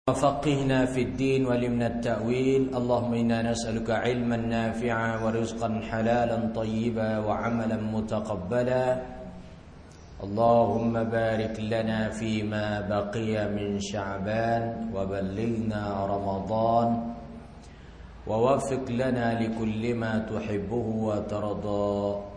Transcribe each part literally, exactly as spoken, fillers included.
وفقهنا في الدين وعلمنا التأويل اللهم إنا نسألك علما نافعا ورزقا حلالا طيبا وعملا متقبلا اللهم بارك لنا فيما بقي من شعبان وبلغنا رمضان ووفق لنا لكل ما تحبه وترضى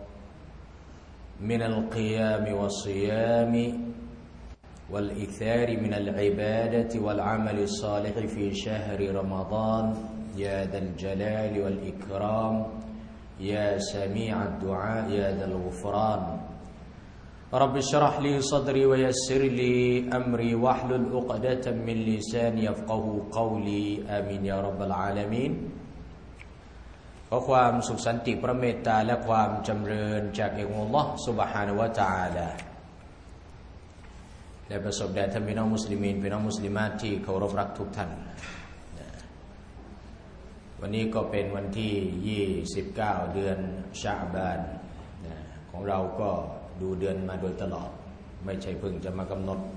من القيام والصيام والإكثار من العبادة والعمل الصالح في شهر رمضان يا ذا الجلال والإكرام يا سميع الدعاء يا ذا الغفران رب اشرح لي صدري ويسر لي أمري واحلل عقدة من لساني يفقهوا قولي آمين يا رب العالمينขอความสุขสันติพระเมตตาและความจำเริญจากองค์อัลเลาะห์ซุบฮานะฮูวะตะอาลาและประสบแด่ท่านพี่น้องมุสลิมีนพี่น้องมุสลิมาตที่เคารพรักทุกท่านวันนี้ก็เป็นวันที่ยี่สิบเก้าเดือนชะอ์บานของเราก็ดูเดือนมาโดยตลอดไม่ใช่เพิ่งจะมากำหนด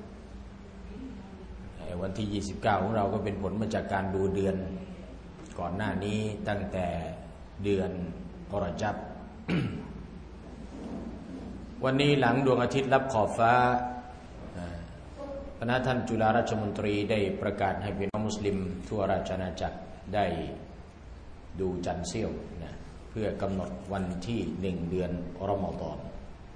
วันที่ยี่สิบเก้าของเราก็เป็นผลมาจากการดูเดือนก่อนหน้านี้ตั้งแต่เดือนกรกฎาคม วันนี้หลังดวงอาทิตย์ลับขอบฟ้าคณะท่านจุฬาราชมนตรีได้ประกาศให้พี่น้องมุสลิมทั่วราชอาณาจักรได้ดูจันทร์เสี้ยวนะเพื่อกำหนดวันที่หนึ่งเดือนรอมฎอน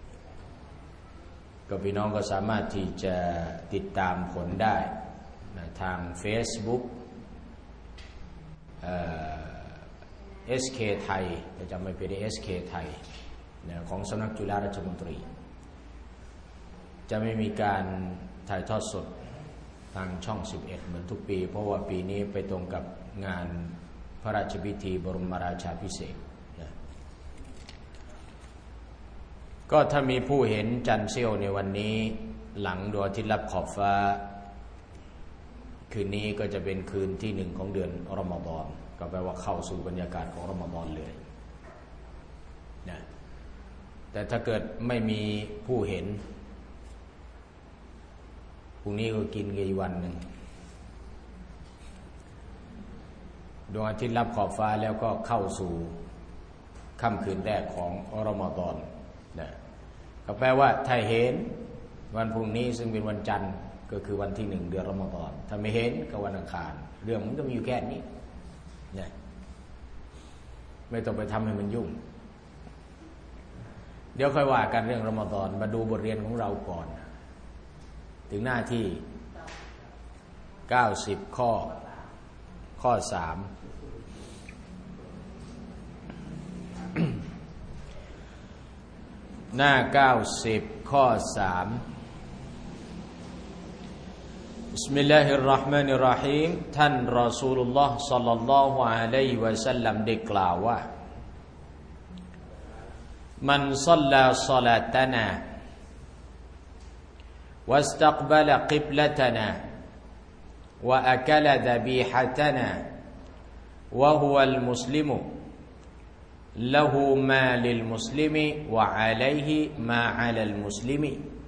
ก็พี่น้องก็สามารถที่จะติดตามผลได้นะทาง Facebook เอ่อ เอส เค ไทยจะจำไม่ผิด เอส เค ไทยนะของสำนักจุฬาราชมนตรีจะไม่มีการถ่ายทอดสดทางช่องสิบเอ็ดเหมือนทุกปีเพราะว่าปีนี้ไปตรงกับงานพระราชพิธีบรมราชาภิเษกนะก็ถ้ามีผู้เห็นจันทร์เสี้ยวในวันนี้หลังดวงอาทิตย์ลับขอบฟ้าคืนนี้ก็จะเป็นคืนที่หนึ่งของเดือนรอมฎอนก็แปลว่าเข้าสู่บรรยากาศของรอมฎอนเลยนะแต่ถ้าเกิดไม่มีผู้เห็นพรุ่งนี้ก็กินกันอีกวันหนึ่งดวงอาทิตย์ลับขอบฟ้าแล้วก็เข้าสู่ค่ำคืนแรกของรอมฎอนนะก็แปลว่าถ้าเห็นวันพรุ่งนี้ซึ่งเป็นวันจันทร์ก็คือวันที่หนึ่งเดือนรอมฎอนถ้าไม่เห็นก็วันอังคารเรื่องมันก็มีอยู่แค่นี้นะไม่ต้องไปทำให้มันยุ่งเดี๋ยวค่อยว่ากันเรื่องรอมฎอนมาดูบทเรียนของเราก่อนถึงหน้าที่เก้าสิบข้อข้อสาม หน้าเก้าสิบข้อสามบิสมิลลาฮิรเราะห์มานิรเราะฮีมท่านรอซูลุลลอฮ์ศ็อลลัลลอฮุอะลัยฮิวะซัลลัมได้กล่าวว่ามันศ็อลลาศอลาตนะواستقبل قبلتنا وأكل ذبيحتنا وهو المسلم له ما للمسلم وعليه ما على المسلم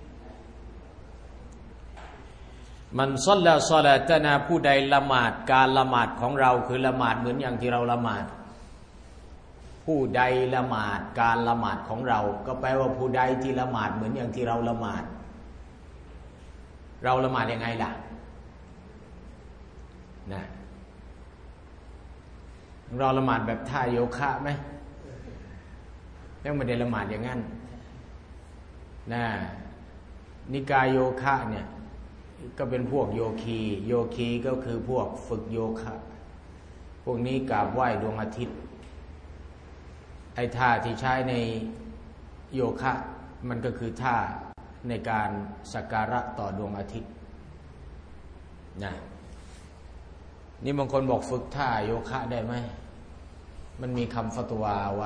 من صلى صلاتنا ผู้ใดละหมาดการละหมาดของเราคือละหมาดเหมือนอย่างที่เราละหมาดผู้ใดละหมาดการละหมาดของเราก็แปลว่าผู้ใดที่ละหมาดเหมือนอย่างที่เราละหมาดเราละหมาดยังไงล่ะนะเราละหมาดแบบท่าโยคะไหมแล้วไม่ได้ละหมาดอย่างนั้นนะนิกายโยคะเนี่ยก็เป็นพวกโยคีโยคีก็คือพวกฝึกโยคะพวกนี้กราบไหว้ดวงอาทิตย์ไอ้ท่าที่ใช้ในโยคะมันก็คือท่าในการสักการะต่อดวงอาทิตย์นะนี่บางคนบอกฝึกท่าโยคะได้ไหมมันมีคำฟัตวาไว้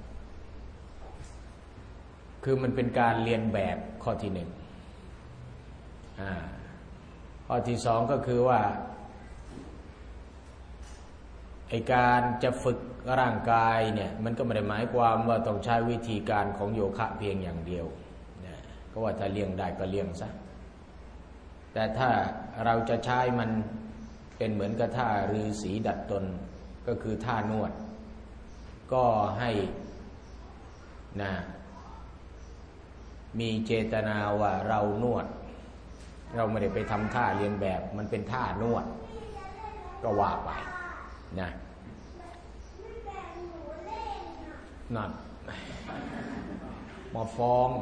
คือมันเป็นการเรียนแบบข้อที่หนึ่งอ่าข้อที่สองก็คือว่าไอการจะฝึกร่างกายเนี่ยมันก็ไม่ได้หมายความว่าต้องใช้วิธีการของโยคะเพียงอย่างเดียวก็ว่าถ้าเลี่ยงได้ก็เลี่ยงซะแต่ถ้าเราจะใช้มันเป็นเหมือนกับท่าฤาษีดัดตนก็คือท่านวดก็ให้นะมีเจตนาว่าเรานวดเราไม่ได้ไปทำท่าเรียนแบบมันเป็นท่านวดก็ว่าไปนะนั่นมาฟ้อง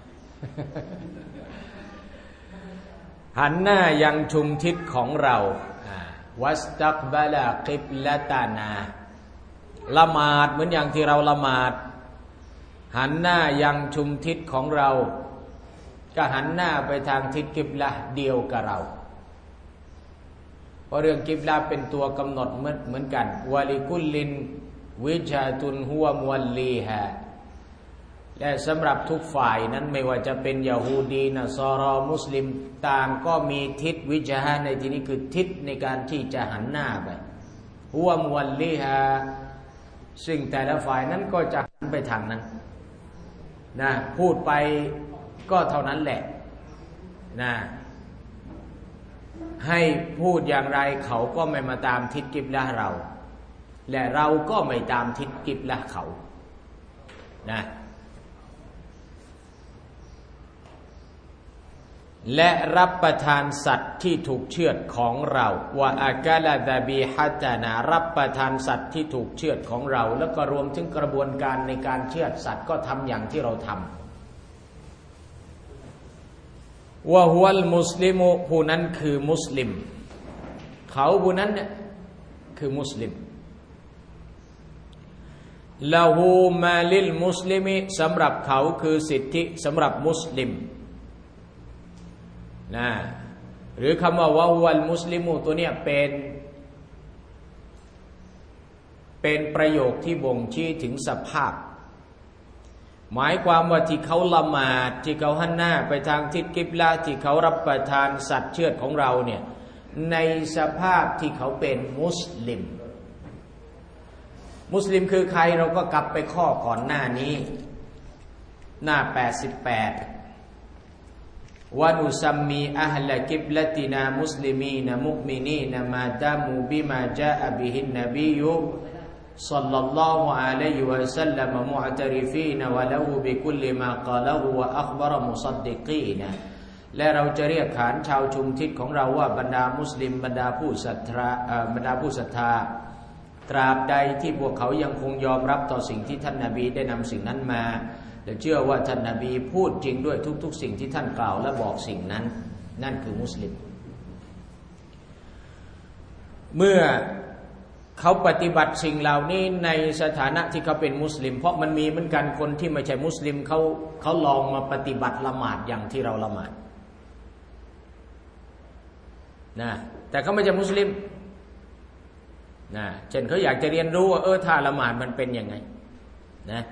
หันหน้ายังชุมทิศของเราวัสตักบะลากิบละตานาละหมาดเหมือนอย่างที่เราละหมาดหันหน้ายังชุมทิศของเราก็หันหน้าไปทางทิศกิบละเดียวกับเราเพราะเรื่องกิบละเป็นตัวกำหนดเหมือนเหมือนกันวะลิกุลลินวิจาตุนฮุวมุวัลลีฮะและสำหรับทุกฝ่ายนั้นไม่ว่าจะเป็นยะฮูดีนะซอรอมุสลิมต่างก็มีทิศวิจาในที่นี้คือทิศในการที่จะหันหน้าไปฮุวมุวัลลีฮะซึ่งแต่ละฝ่ายนั้นก็จะหันไปทางนั้นนะพูดไปก็เท่านั้นแหละนะให้พูดอย่างไรเขาก็ไม่มาตามทิศกิบละเราและเราก็ไม่ตามทิศกิบละเขานะและรับประทานสัตว์ที่ถูกเชือดของเราวะอากาลาดาบีฮัตนารับประทานสัตว์ที่ถูกเชือดของเราแล้วก็รวมถึงกระบวนการในการเชือดสัตว์ก็ทำอย่างที่เราทำวะฮุวัลมุสลิมุผู้นั้นคือมุสลิมเขาผู้นั้นเนี่ยคือมุสลิมละหูมาลิลมุสลิมิสำหรับเขาคือสิทธิสำหรับมุสลิมนะหรือคำว่าวะฮุวัลมุสลิมูตัวเนี้ยเป็นเป็นประโยคที่บ่งชี้ถึงสภาพหมายความว่าที่เขาละหมาดที่เขาหันหน้าไปทางทิศกิบละที่เขารับประทานสัตว์เชือดของเราเนี่ยในสภาพที่เขาเป็นมุสลิมมุสลิมคือใครเราก็กลับไปข้อก่อนหน้านี้หน้าแปดสิบแปดวะนุซัมมีอะฮละกิบละตินามุสลิมีนะมุอ์มินีนะมาดามูบิมาจาอะบิฮินนบียุศ็อลลัลลอฮุอะลัยฮิวะซัลลัมมุอ์ตะริฟีนวะละฮูบิคุลลิมากาละฮูวะอัคบะรมุซัดดิกีนและเราจะเรียกขานชาวชุมทิศของเราว่าบรรดามุสลิมบรรดาผู้ศรัทธาบรรดาผู้ศรัทธาตราบใดที่พวกเขายังคงยอมรับต่อสิ่งที่ท่านนบีได้นำสิ่งนั้นมาและเชื่อว่าท่านนบีพูดจริงด้วยทุกๆสิ่งที่ท่านกล่าวและบอกสิ่งนั้นนั่นคือมุสลิมเมื่อเขาปฏิบัติสิ่งเหล่านี้ในสถานะที่เขาเป็นมุสลิมเพราะมันมีเหมือนกันคนที่ไม่ใช่มุสลิมเขาเขาลองมาปฏิบัติละหมาดอย่างที่เราละหมาดนะแต่เขาไม่ใช่มุสลิมนะเช่นเขาอยากจะเรียนรู้ว่าเออถ้าละหมาดมันเป็นยังไงนะ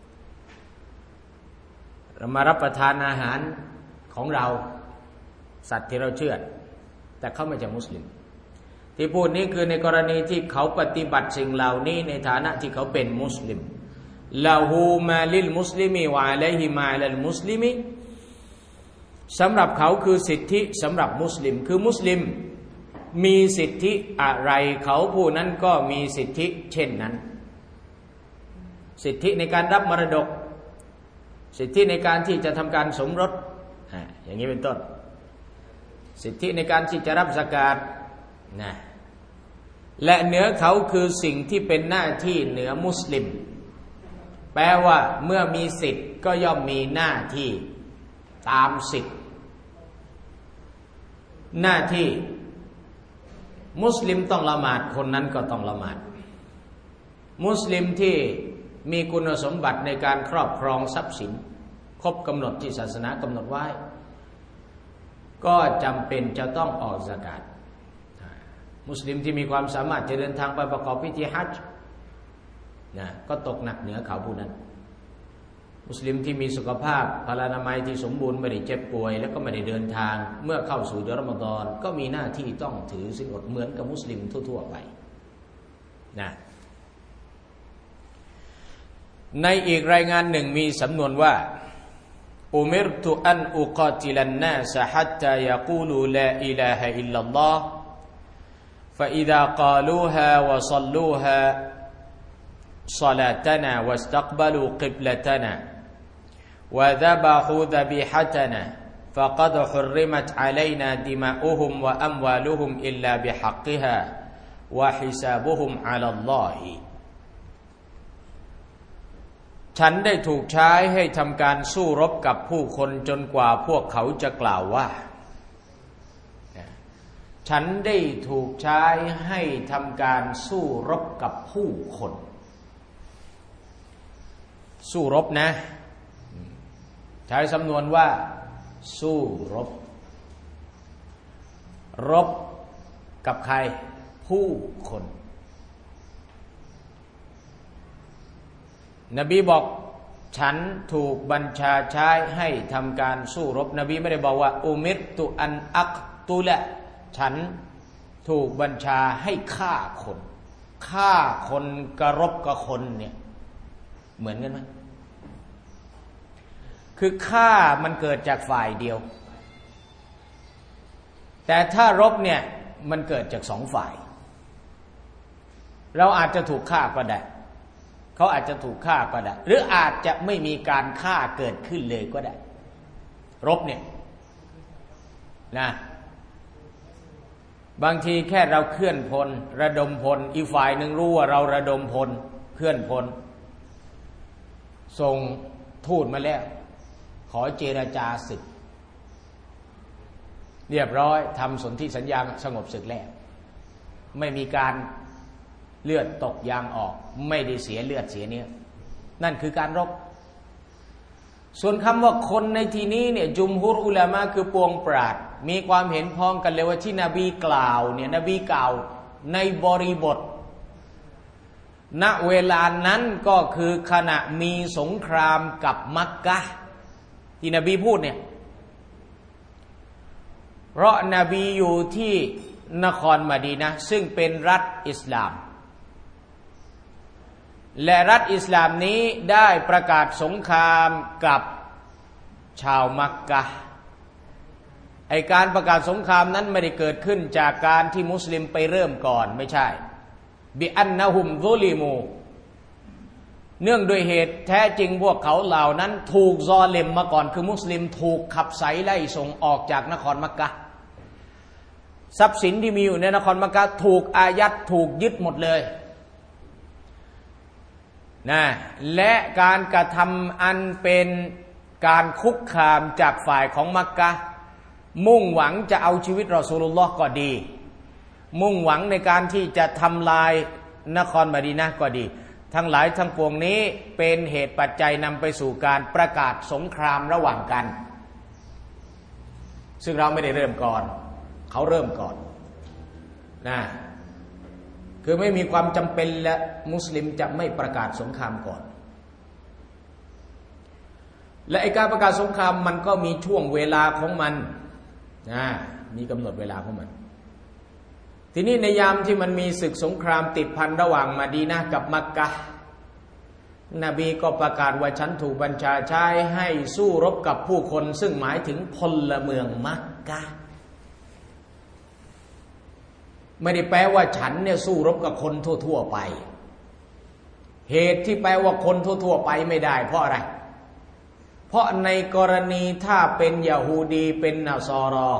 เรามารับประทานอาหารของเราสัตว์ที่เราเชื่อแต่เขาไม่ใช่มุสลิมที่พูดนี้คือในกรณีที่เขาปฏิบัติสิ่งเหล่านี้ในฐานะที่เขาเป็นมุสลิมลาหูมาลิลมุสลิมีวะอะลัยฮิมาลัลมุสลิมีสำหรับเขาคือสิทธิสำหรับมุสลิมคือมุสลิมมีสิทธิอะไรเขาผู้นั้นก็มีสิทธิเช่นนั้นสิทธิในการรับมรดกสิทธิในการที่จะทำการสมรสอย่างนี้เป็นต้นสิทธิในการที่จะรับซะกาตนะและเหนือเขาคือสิ่งที่เป็นหน้าที่เหนือมุสลิมแปลว่าเมื่อมีสิทธิ์ก็ย่อมมีหน้าที่ตามสิทธิ์หน้าที่มุสลิมต้องละหมาดคนนั้นก็ต้องละหมาดมุสลิมที่มีคุณสมบัติในการครอบครองทรัพย์สินครบกำหนดที่ศาสนากำหนดไว้ก็จำเป็นจะต้องออกซะกาตมุสลิมที่มีความสามารถจะเดินทางไปประกอบพิธีฮัจญ์นะก็ตกหนักเหนือเขาผู้นั้นมุสลิมที่มีสุขภาพพลานามัยที่สมบูรณ์ไม่ได้เจ็บป่วยแล้วก็ไม่ได้เดินทางเมื่อเข้าสู่เดือนรอมฎอนก็มีหน้าที่ต้องถือศีลอดเหมือนกับมุสลิมทั่วๆไปนะในอีกรายงานหนึ่งมีสำนวนว่าอุมิรตุอันอุกาติลันนาสฮัตตายะกูลูลาอิลาฮะอิลลัลลอฮ์ فإذا قالوها وصلوها صلاتنا واستقبلوا قبلتنا وذبحوا ذبيحتنا فقد حرمت علينا دماؤهم وأموالهم إلا بحقها وحسابهم على الله ฉันได้ถูกใช้ให้ทำการสู้รบกับผู้คนจนกว่าพวกเขาจะกล่าวว่าฉันได้ถูกใช้ให้ทำการสู้รบกับผู้คนสู้รบนะใช้สำนวนว่าสู้รบรบกับใครผู้คนนบีบอกฉันถูกบัญชาใช้ให้ทำการสู้รบนบีไม่ได้บอกว่าอุมิรตุอันอักตุละฉันถูกบัญชาให้ฆ่าคนฆ่าคนกระรบกับคนเนี่ยเหมือนกันไหมคือฆ่ามันเกิดจากฝ่ายเดียวแต่ถ้ารบเนี่ยมันเกิดจากสองฝ่ายเราอาจจะถูกฆ่าก็ได้เขาอาจจะถูกฆ่าก็ได้หรืออาจจะไม่มีการฆ่าเกิดขึ้นเลยก็ได้รบเนี่ยนะบางทีแค่เราเคลื่อนพลระดมพลอีกฝ่ายหนึ่งรู้ว่าเราระดมพลเคลื่อนพลส่งทูตมาแล้วขอเจรจาศึกเรียบร้อยทำสนธิสัญญาสงบศึกแล้วไม่มีการเลือดตกยางออกไม่ได้เสียเลือดเสียเนื้อนั่นคือการรบส่วนคำว่าคนในที่นี้เนี่ยจุมฮุรอุลามะคือปวงปราชญ์มีความเห็นพ้องกันเลยว่าที่นบีกล่าวเนี่ยนบีกล่าวในบริบทณเวลานั้นก็คือขณะมีสงครามกับมักกะฮ์ที่นบีพูดเนี่ยเพราะนบีอยู่ที่นครมะดีนะห์ซึ่งเป็นรัฐอิสลามและรัฐอิสลามนี้ได้ประกาศสงครามกับชาวมักกะฮ์ไอการประกาศสงครามนั้นไม่ได้เกิดขึ้นจากการที่มุสลิมไปเริ่มก่อนไม่ใช่บิอันนะฮุมซุลิมูเนื่องด้วยเหตุแท้จริงพวกเขาเหล่านั้นถูกซอลิมมาก่อนคือมุสลิมถูกขับไสไล่ส่งออกจากนครมักกะฮ์ทรัพย์สินที่มีอยู่ในนครมักกะฮ์ถูกอายัดถูกยึดหมดเลยนะและการกระทำอันเป็นการคุกคามจากฝ่ายของมักกะฮ์มุ่งหวังจะเอาชีวิตรอซูลุลลอฮ์ก็ดีมุ่งหวังในการที่จะทำลายนครมะดีนะห์ก็ดีทั้งหลายทั้งปวงนี้เป็นเหตุปัจจัยนำไปสู่การประกาศสงครามระหว่างกันซึ่งเราไม่ได้เริ่มก่อนเขาเริ่มก่อนนะคือไม่มีความจำเป็นและมุสลิมจะไม่ประกาศสงครามก่อนและไอ้การประกาศสงครามมันก็มีช่วงเวลาของมันนะมีกำหนดเวลาของมันทีนี้ในยามที่มันมีศึกสงครามติดพันระหว่างมะดีนะห์กับมักกะฮ์นบีก็ประกาศว่าฉันถูกบัญชาใช้ให้สู้รบกับผู้คนซึ่งหมายถึงพลเมืองมักกะฮ์ไม่ได้แปลว่าฉันเนี่ยสู้รบกับคนทั่วๆไปเหตุที่แปลว่าคนทั่วๆไปไม่ได้เพราะอะไรเพราะในกรณีถ้าเป็นยะฮูดีเป็นนัสรอ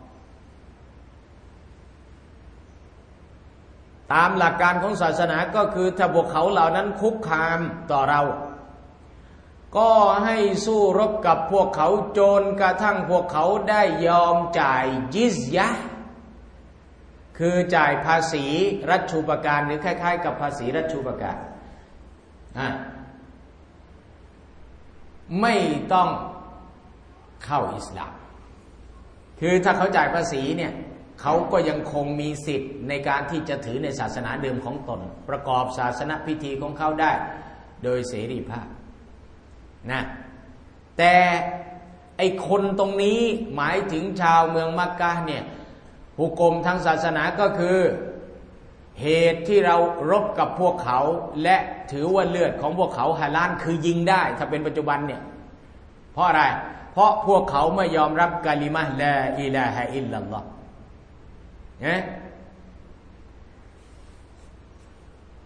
ตามหลักการของศาสนาก็คือถ้าพวกเขาเหล่านั้นคุกคามต่อเราก็ให้สู้รบกับพวกเขาจนกระทั่งพวกเขาได้ยอมจ่ายญิซยะห์คือจ่ายภาษีรัชชูปการหรือคล้ายๆกับภาษีรัชชูปการไม่ต้องเข้าอิสลามคือถ้าเขาจ่ายภาษีเนี่ยเขาก็ยังคงมีสิทธิ์ในการที่จะถือในศาสนาเดิมของตนประกอบศาสนพิธีของเขาได้โดยเสรีภาพนะแต่ไอคนตรงนี้หมายถึงชาวเมืองมักกะฮ์เนี่ยหุกมทางศาสนาก็คือเหตุที่เรารบกับพวกเขาและถือว่าเลือดของพวกเขาฮาลาลคือยิงได้ถ้าเป็นปัจจุบันเนี่ยเพราะอะไรเพราะพวกเขาไม่ยอมรับกะลิมะฮ์ลาอิลาฮะอิลลัลลอฮ์นะ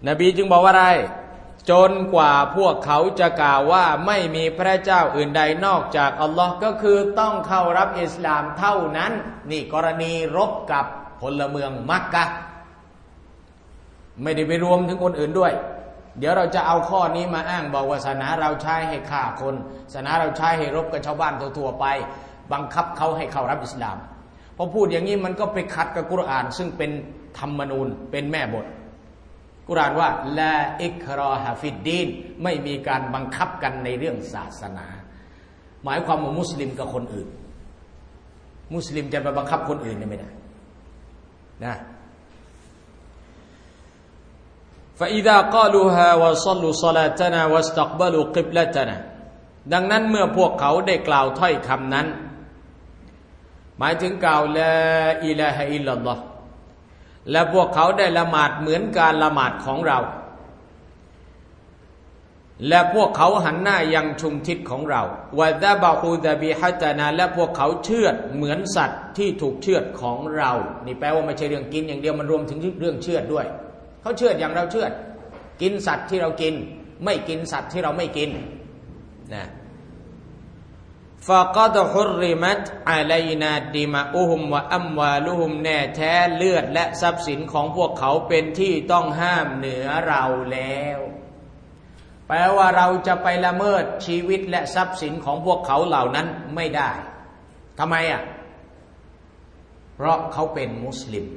นบีจึงบอกว่าอะไรจนกว่าพวกเขาจะกล่าวว่าไม่มีพระเจ้าอื่นใดนอกจากอัลลอฮ์ก็คือต้องเข้ารับอิสลามเท่านั้นนี่กรณีรบกับพลเมืองมักกะฮ์ไม่ได้ไปรวมถึงคนอื่นด้วยเดี๋ยวเราจะเอาข้อนี้มาอ้างบอกว่าศาสนาเราใช้ให้ฆ่าคนศาสนาเราใช้ให้รบกับชาวบ้านทั่วๆไปบังคับเขาให้เข้ารับอิสลามพอพูดอย่างนี้มันก็ไปขัดกับกุรอานซึ่งเป็นธรรมนูญเป็นแม่บทกุรอานว่าลาอิกรอฮะฟิดดีนไม่มีการบังคับกันในเรื่องศาสนาหมายความว่ามุสลิมกับคนอื่นมุสลิมจะไปบังคับคนอื่นไม่ได้นะفإذا قالوها وصلوا صلاتنا واستقبلوا قبلتنا ดังนั้นเมื่อพวกเขาได้กล่าวถ้อยคำนั้นหมายถึงกล่าวลาอิลาฮะอิลลัลลอฮ์และพวกเขาได้ละหมาดเหมือนการละหมาดของเราและพวกเขาหันหน้ายังชุมทิศของเราวะดะบะฮูดะบิฮะตานาและพวกเขาเชือดเหมือนสัตว์ที่ถูกเชือดของเรานี่แปลว่าไม่ใช่เรื่องกินอย่างเดียวมันรวมถึงเรื่องเชือดด้วยเขาเชือดอย่างเราเชือดกินสัตว์ที่เรากินไม่กินสัตว์ที่เราไม่กินนะฟะกอดฮุรริมัตอะลัยนาดิมาอุฮุมวะอัมวาลุฮุมแน่แท้เลือดและทรัพย์สินของพวกเขาเป็นที่ต้องห้ามเหนือเราแล้วแปลว่าเราจะไปละเมิดชีวิตและทรัพย์สินของพวกเขาเหล่านั้นไม่ได้ทำไมอ่ะเพราะเขาเป็นมุสลิม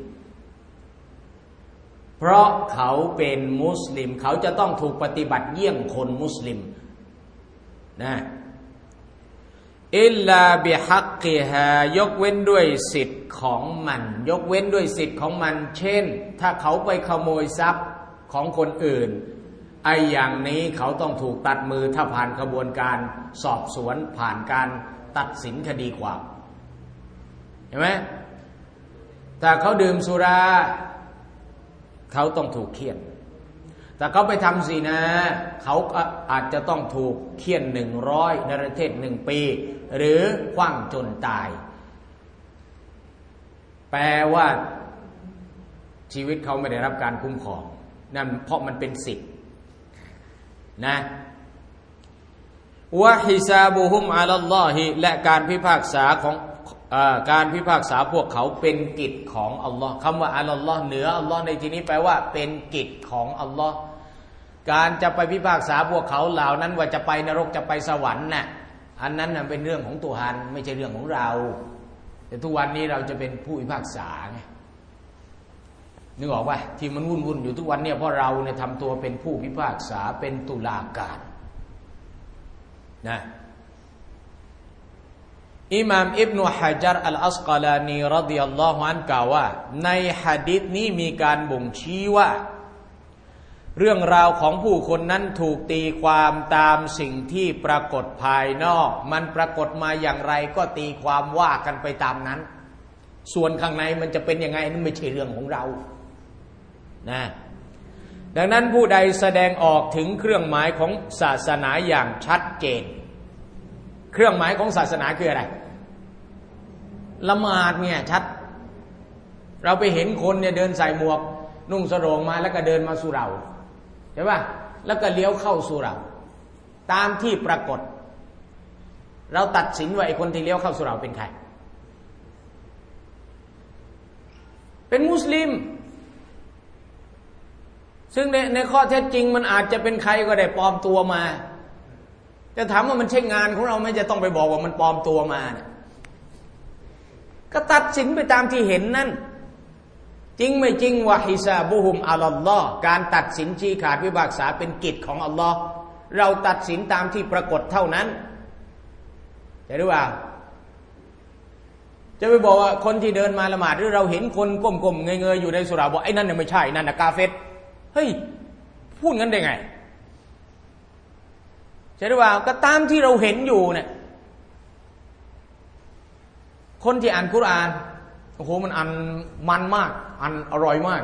เพราะเขาเป็นมุสลิมเขาจะต้องถูกปฏิบัติเยี่ยงคนมุสลิมนะอิลลาบิฮักกิฮายกเว้นด้วยสิทธิ์ของมันยกเว้นด้วยสิทธิ์ของมันเช่นถ้าเขาไปขโมยทรัพย์ของคนอื่นไอ้อย่างนี้เขาต้องถูกตัดมือถ้าผ่านกระบวนการสอบสวนผ่านการตัดสินคดีความเห็นไหมถ้าเขาดื่มสุราเขาต้องถูกเฆี่ยนแต่เขาไปทำซินาเขาอาจจะต้องถูกเฆี่ยนหนึ่งร้อยนรเทศหนึ่งปีหรือขว้างจนตายแปลว่าชีวิตเขาไม่ได้รับการคุ้มครองนั่นเพราะมันเป็นสิทธิ์นะวะฮิซาบุฮุมอะลัลลอฮิและการพิพากษาของการพิพากษาพวกเขาเป็นกิจของอัลลอฮ์คำว่าอัลลอฮ์เหนืออัลลอฮ์ในที่นี้แปลว่าเป็นกิจของอัลลอฮ์การจะไปพิพากษาพวกเขาเหล่านั้นว่าจะไปนรกจะไปสวรรค์น่ะอันนั้นน่ะเป็นเรื่องของตุฮานไม่ใช่เรื่องของเราแต่ทุกวันนี้เราจะเป็นผู้พิพากษาไงนึกออกป่ะที่มันวุ่นวุ่นอยู่ทุกวันเนี่ยเพราะเราเนี่ยทำตัวเป็นผู้พิพากษาเป็นตุลาการนะอิหม่ามอิบนุฮะญัรอัลอัสกอลานีรอฎิยัลลอฮุอันฮุกล่าวว่าในหะดีษนี้มีการบ่งชี้ว่าเรื่องราวของผู้คนนั้นถูกตีความตามสิ่งที่ปรากฏภายนอกมันปรากฏมาอย่างไรก็ตีความว่ากันไปตามนั้นส่วนข้างในมันจะเป็นยังไงนั่นไม่ใช่เรื่องของเรานะดังนั้นผู้ใดแสดงออกถึงเครื่องหมายของศาสนาอย่างชัดเจนเครื่องหมายของศาสนาคืออะไรละหมาดเนี่ยชัดเราไปเห็นคนเนี่ยเดินใส่หมวกนุ่งสโรงมาแล้วก็เดินมาสู่เราใช่ป่ะแล้วก็เลี้ยวเข้าสู่เราตามที่ปรากฏเราตัดสินว่าไอ้คนที่เลี้ยวเข้าสู่เราเป็นใครเป็นมุสลิมซึ่งในในข้อเท็จจริงมันอาจจะเป็นใครก็ได้ปลอมตัวมาจะถามว่ามันใช่งานของเราไหมจะต้องไปบอกว่ามันปลอมตัวมาเนี่ยก็ตัดสินไปตามที่เห็นนั่นจริงไม่จริงวะฮิซาบุฮุมอะลัลลอฮ์การตัดสินชี้ขาดพิพากษาเป็นกิจของอัลลอฮ์เราตัดสินตามที่ปรากฏเท่านั้นใช่หรือเปล่าจะไปบอกว่าคนที่เดินมาละหมาดหรือเราเห็นคนก้มๆเงยๆอยู่ในสุราบอกไอ้นั่นเนี่ยไม่ใช่นั่นน่ะกาเฟรเฮ้ยพูดงั้นได้ไงใช่หรือเปล่าก็ตามที่เราเห็นอยู่เนี่ยคนที่อ่านกุรอานโอ้โหมันอ่านมันมากอ่านอร่อยมาก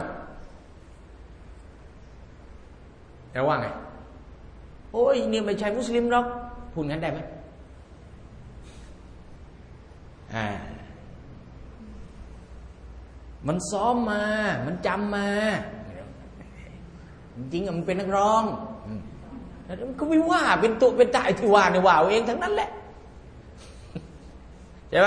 แต่ว่าไงโอ้ยนี่ไม่ใช่มุสลิมหรอกพูดงั้นได้ไหมอ่ามันซ้อมมามันจำมาจริงๆมันเป็นนักร้องมันก็ไม่ว่าเป็นตัวเป็นตาที่ว่าในว่าเองทั้งนั้นแหละใช่ไหม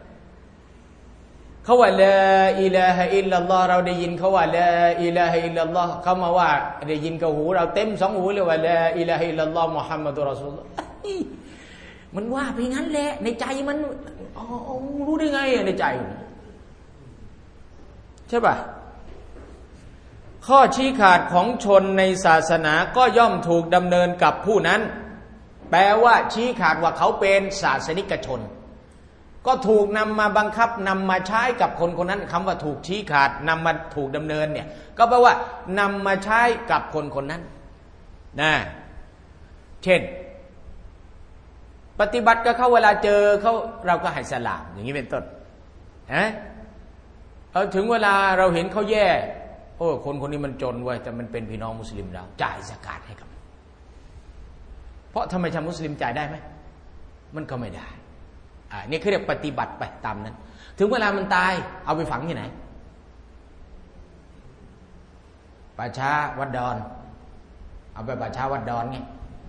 เขาว่าลาอิลาฮะอิลลัลลอฮ์เราได้ยินเขาว่าลาอิลาฮะอิลลัลลอฮ์เขามาว่าได้ยินกับหูเราเต็มสองหูเลยว่าลาอิลาฮะอิลลัลลอฮ์มุฮัมมัดุรอซูลุลลอฮ์มันว่าไปงั้นแหละในใจมันอ๋อรู้ได้ไงในใจใช่ป่ะข้อชี้ขาดของชนในศาสนาก็ย่อมถูกดำเนินกับผู้นั้นแปลว่าชี้ขาดว่าเขาเป็นศาสนิกชนก็ถูกนำมาบังคับนำมาใช้กับคนคนนั้นคำว่าถูกชี้ขาดนำมาถูกดำเนินเนี่ยก็แปลว่านำมาใช้กับคนคนนั้นนะเช่นปฏิบัติกับเขาเวลาเจอเขาเราก็ให้สลามอย่างนี้เป็นต้นฮะเอาถึงเวลาเราเห็นเขาแย่โอ้คนคนนี้มันจนเว้ยแต่มันเป็นพี่น้องมุสลิมเราจ่ายซะกาตให้กับมันเพราะทำไมชาวมุสลิมจ่ายได้ไหมมันก็ไม่ได้อ่านี่คือเรียกปฏิบัติไปตามนั้นถึงเวลามันตายเอาไปฝังที่ไหนป่าช้าวัดดอนเอาไปป่าช้าวัดดอนไง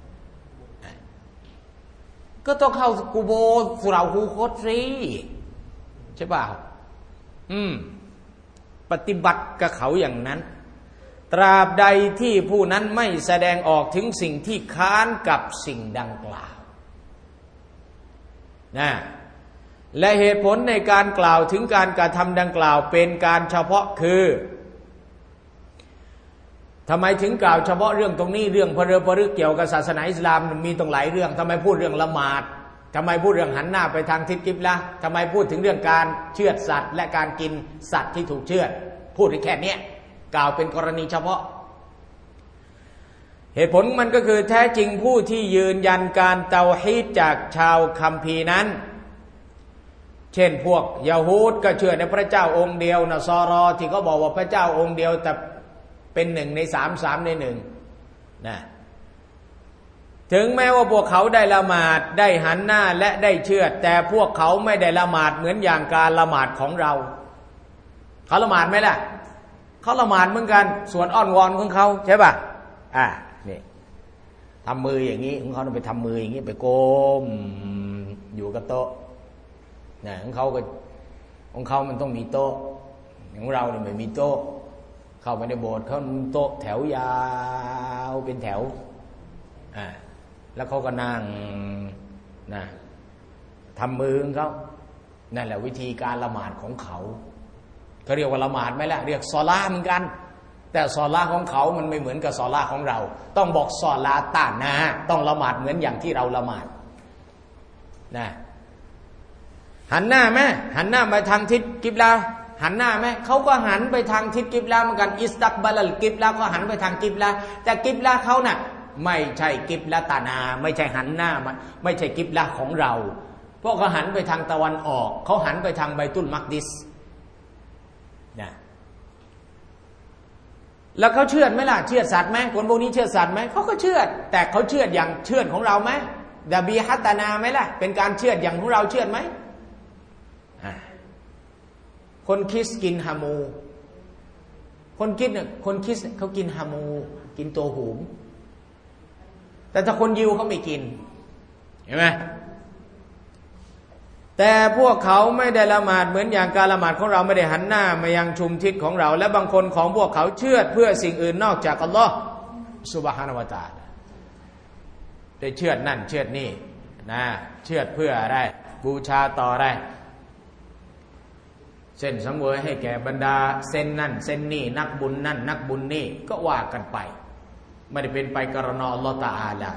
ก็ต้องเข้ากูโบสุเหร่าคูโคตรสิใช่เปล่าอืมปฏิบัติกับเขาอย่างนั้นตราบใดที่ผู้นั้นไม่แสดงออกถึงสิ่งที่ค้านกับสิ่งดังกล่าวนะและเหตุผลในการกล่าวถึงการกระทำดังกล่าวเป็นการเฉพาะคือทำไมถึงกล่าวเฉพาะเรื่องตรงนี้เรื่องพระเรือพระฤกษ์เกี่ยวกับศาสนาอิสลามมันมีตรงหลายเรื่องทำไมพูดเรื่องละหมาดทำไมพูดเรื่องหันหน้าไปทางทิศกิบละทำไมพูดถึงเรื่องการเชือดสัตว์และการกินสัตว์ที่ถูกเชือดพูดแค่นี้กล่าวเป็นกรณีเฉพาะเหตุผลมันก็คือแท้จริงผู้ที่ยืนยันการเตาฮีดจากชาวคัมภีร์นั้นเช่นพวกยะฮูดก็เชื่อในพระเจ้าองค์เดียวนะซอรอที่เขาบอกว่าพระเจ้าองค์เดียวแต่เป็นหนึ่งในสามสามในหนึ่งนะถึงแม้ว่าพวกเขาได้ละหมาดได้หันหน้าและได้เชือดแต่พวกเขาไม่ได้ละหมาดเหมือนอย่างการละหมาดของเราเขาละหมาดไหมล่ะเขาละหมาดเหมือนกันส่วนอ้อนวอนของเขาใช่ป่ะอ่านี่ทำมืออย่างนี้ของเขาต้องไปทำมืออย่างนี้ไปก้มอยู่กับโต๊ะนะของเขาก็ของเขามันต้องมีโต๊ะของเราเนี่ยไม่มีโต๊ะเข้าไปในโบสถ์เขาโต๊ะแถวยาวเป็นแถวอ่าแล้วเขาก็นั่งนะทำมือของเขานั่นแหละวิธีการละหมาดของเขาเขาเรียกว่าละหมาดไหมล่ะเรียกซอลาเหมือนกันแต่ซอลาของเขามันไม่เหมือนกับซอลาของเราต้องบอกซอลาตานาต้องละหมาดเหมือนอย่างที่เราละหมาดนะหันหน้าไหมหันหน้าไปทางทิศกิบลาหันหน้าไหมเขาก็หันไปทางทิศกิบลาเหมือนกันอิสตักบัลลกิบลาก็หันไปทางกิบลาแต่กิบลาเขาน่ะไม่ใช่กิบลาตานาไม่ใช่หันหน้ามันไม่ใช่กิบลาของเราเพราะเขาหันไปทางตะวันออกเขาหันไปทางไบตุลมักดิสนะแล้วเขาเชื่อไหมล่ะเชื่อสัตว์ไหมคนพวกนี้เชื่อสัตว์ไหมเขาก็เชื่อแต่เขาเชื่ออย่างเชื่อของเราไหมดาบีฮัตตานาไหมล่ะเป็นการเชื่ออย่างของเราเชื่อไหมคนคริสกินฮามูคนคริสเนี่ยคนคริสเขากินฮามูกินตัวหูมแต่ถ้าคนยิวเขาไม่กินเห็นไหมแต่พวกเขาไม่ได้ละหมาดเหมือนอย่างการละหมาดของเราไม่ได้หันหน้ามายังชุมทิศของเราและบางคนของพวกเขาเชื่อเพื่อสิ่งอื่นนอกจากอัลลอฮ์ซุบฮานะฮูวะตะอาลาได้เชื่อนั่นเชื่อนี่นะเชื่อเพื่ออะไรบูชาต่ออะไรเส้นสังเวยให้แก่บรรดาเส้นนั่นเส้นนี่นักบุญนั่นนักบุญนี่ก็ว่ากันไปไม่ได้เป็นไปกรณอัลลอฮฺตะอาลา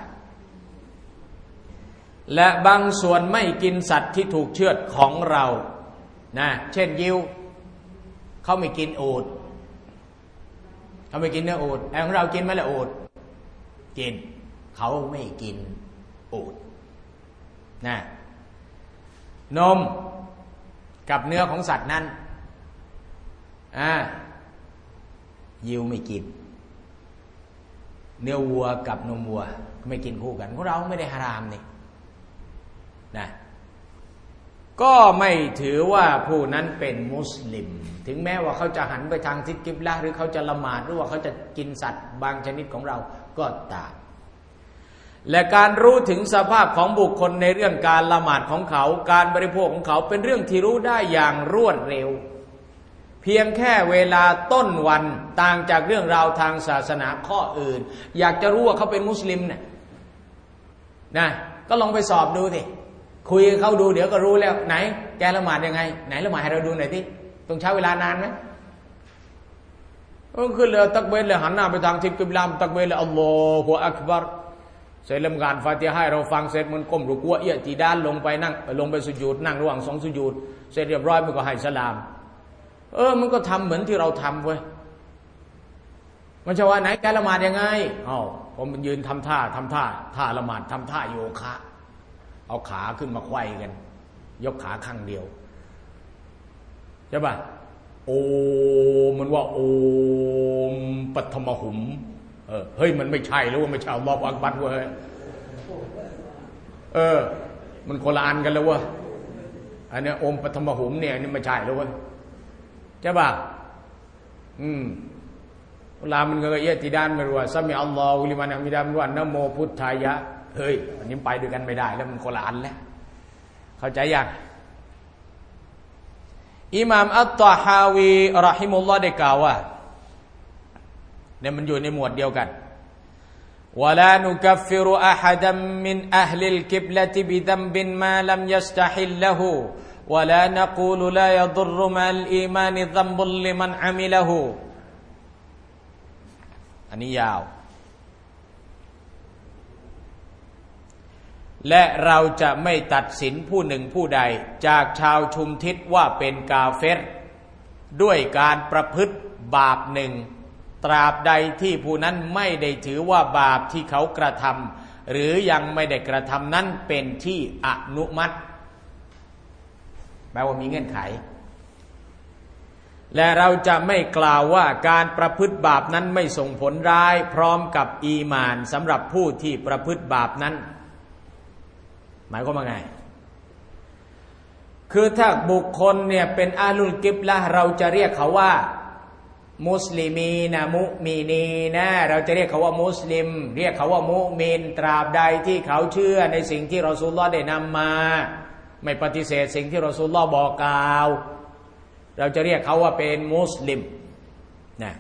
และบางส่วนไม่กินสัตว์ที่ถูกเชือดของเรานะเช่นยิวเขาไม่กินอูฐเขาไม่กินเนื้ออูฐแต่ของเรากินไหมล่ะอูฐกินเขาไม่กินอูฐนะนมกับเนื้อของสัตว์นั้นอ่ายิวไม่กินเนื้อวัวกับนมวัวไม่กินคู่กันของเราไม่ได้ฮารามนี่นะก็ไม่ถือว่าผู้นั้นเป็นมุสลิมถึงแม้ว่าเขาจะหันไปทางทิศกิบละห์หรือเขาจะละหมาดหรือว่าเขาจะกินสัตว์บางชนิดของเราก็ตามและการรู้ถึงสภาพของบุคคลในเรื่องการละหมาดของเขาการบริโภคของเขาเป็นเรื่องที่รู้ได้อย่างรวดเร็วเพียงแค่เวลาต้นวันต่างจากเรื่องราวทางศาสนาข้ออื่นอยากจะรู้ว่าเขาเป็นมุสลิมเนี่ยนะก็ลองไปสอบดูสิคุยกับเขาดูเดี๋ยวก็รู้แล้วไหนแกละหมาดยังไงไหนละหมาดให้เราดูหน่อยที่ต้องใช้เวลานานไหมก็ขึ้นเลยตักเบรเลยหันหน้าไปทางทิศกิบละห์ตักเบรเลยอัลลอฮฺอักบัรเสร็จแล้วการฟาติฮะให้เราฟังเสร็จมันก้มรุกัวเอียตีด้านลงไปนั่งลงไปสุญูดนั่งระหว่างสองสุญูดเสร็จเรียบร้อยมันก็ให้สลามเออมันก็ทำเหมือนที่เราทำเว้ยมันจะว่าไหนแกละหมาดยังไงอ๋อผมมันยืนทำท่าทำท่าท่าละหมาดทำท่าโยคะเอาขาขึ้นมาไขว้กันยกขาข้างเดียวใช่ป่ะโอมันว่าโอมปัทมหุมเออเฮ้ยมันไม่ใช่แล้วว่าไม่ใช่อัลลอฮฺอักบัรเว้ยเออมันคนละอันกันแล้วเว้ยอันนี้โอมปัทมหุมเนี่ยนี่ไม่ใช่แล้วเว้ยใช่ป่ะอืมเวลามันก็เอียติดานไม่รู้ว่าซะมีอัลลอฮฺลิมันฮะมิดะมันว่านะโมพุทธายะเฮ้ยอันนี้ไปด้วยกันไม่ได้แล้วมันคนละอันแล้วเข้าใจยังอิหม่ามอัตตะฮาวีเราะฮิมุลลอฮ์ได้กล่าวว่าเนี่ยมันอยู่ในหมวดเดียวกันวะลานุกัฟฟิรุอะฮัดัมมินอะห์ลิลกิบละติบิซัมบินมาลัมยัสตะฮิลละฮูวะลานะกูลุลายะดุรรุมัลอีมานซัมบุลลิมันอะมิละฮูอันนี้ยาวและเราจะไม่ตัดสินผู้หนึ่งผู้ใดจากชาวชุมทิศว่าเป็นกาเฟรด้วยการประพฤติบาปหนึ่งตราบใดที่ผู้นั้นไม่ได้ถือว่าบาปที่เขากระทำหรือยังไม่ได้กระทำนั้นเป็นที่อนุมัติแปลว่ามีเงื่อนไขและเราจะไม่กล่าวว่าการประพฤติบาปนั้นไม่ส่งผลร้ายพร้อมกับอีหม่านสำหรับผู้ที่ประพฤติบาปนั้นหมายความว่าไงคือถ้าบุคคลเนี่ยเป็นอาลุลกิบละห์เราจะเรียกเขาว่ามุสลิมีนะมุมีนีนะเราจะเรียกเขาว่ามุสลิมเรียกเขาว่ามุมินตราบใดที่เขาเชื่อในสิ่งที่รอซูลุลลอฮ์ได้นำมาไม่ปฏิเสธสิ่งที่รอซูลุลลอฮ์บอกกล่าวเราจะเรียกเขาว่าเป็นมุสลิมนะ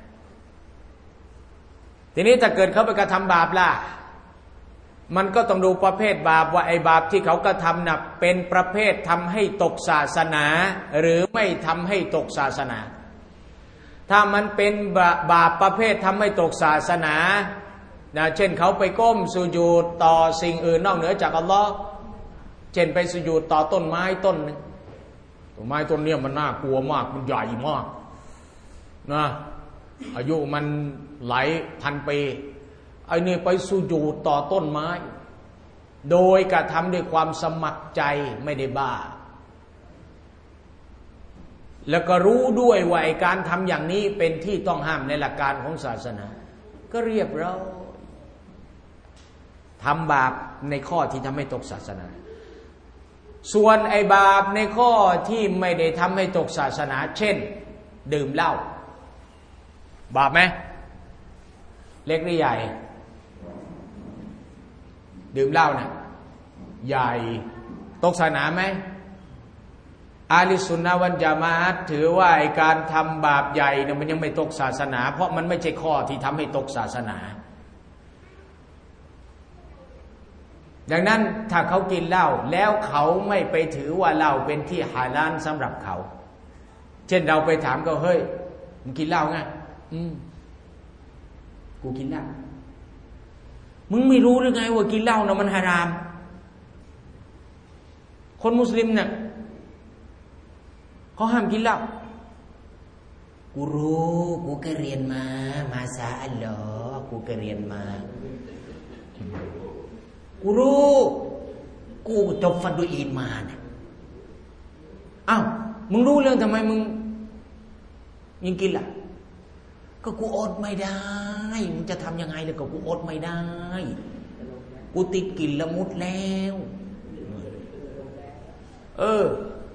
ทีนี้ถ้าเกิดเขาไปกระทำบาปล่ะมันก็ต้องดูประเภทบาปว่าไอ้บาปที่เขากระทำน่ะเป็นประเภททำให้ตกศาสนาหรือไม่ทำให้ตกศาสนาถ้ามันเป็นบาปประเภททำให้ตกศาสนานะเช่นเขาไปก้มสุญูดต่อสิ่งอื่นนอกเหนือจากอัลลอฮ์เช่นไปสุญูดต่อต้นไม้ต้นนึงต้นไม้ต้นนี้มันน่ากลัวมากมันใหญ่มากนะอายุมันหลายพันปีไอ้นี่ไปสุญูดต่อต้นไม้โดยกระทำด้วยความสมัครใจไม่ได้บ้าแล้วก็รู้ด้วยว่าไอ้การทำอย่างนี้เป็นที่ต้องห้ามในหลักการของศาสนาก็เรียบร้อยทำบาปในข้อที่ทำให้ตกศาสนาส่วนไอ้บาปในข้อที่ไม่ได้ทำให้ตกศาสนาเช่นดื่มเหล้าบาปไหมเล็กหรือใหญ่ดื่มเหล้านะใหญ่ตกศาสนาไหมอาลิสุนนะวัลญะมาอะห์ถือว่าไอ้การทำบาปใหญ่เนี่ยมันยังไม่ตกศาสนาเพราะมันไม่ใช่ข้อที่ทำให้ตกศาสนาดังนั้นถ้าเขากินเหล้าแล้วเขาไม่ไปถือว่าเหล้าเป็นที่ฮาลาลสำหรับเขาเช่นเราไปถามเขาเฮ้ยมึงกินเหล้าไงอืมกูกินเหล้ามึงไม่รู้หรือไงว่ากินเหล้าน่ะมันฮารามคนมุสลิมเนี่ยเขาห้ามกินเหล้ากูรู้กูก็เรียนมามาซาอัลลอฮ์กูก็เรียนมากูรู้กูจบฟัดดุอีมานอ้าวมึงรู้เรื่องทำไมมึงยังกินล่ะก็กูอดไม่ได้มึงจะทำยังไงเลยก็กูอดไม่ได้กูติดกินละมุดแล้วเออ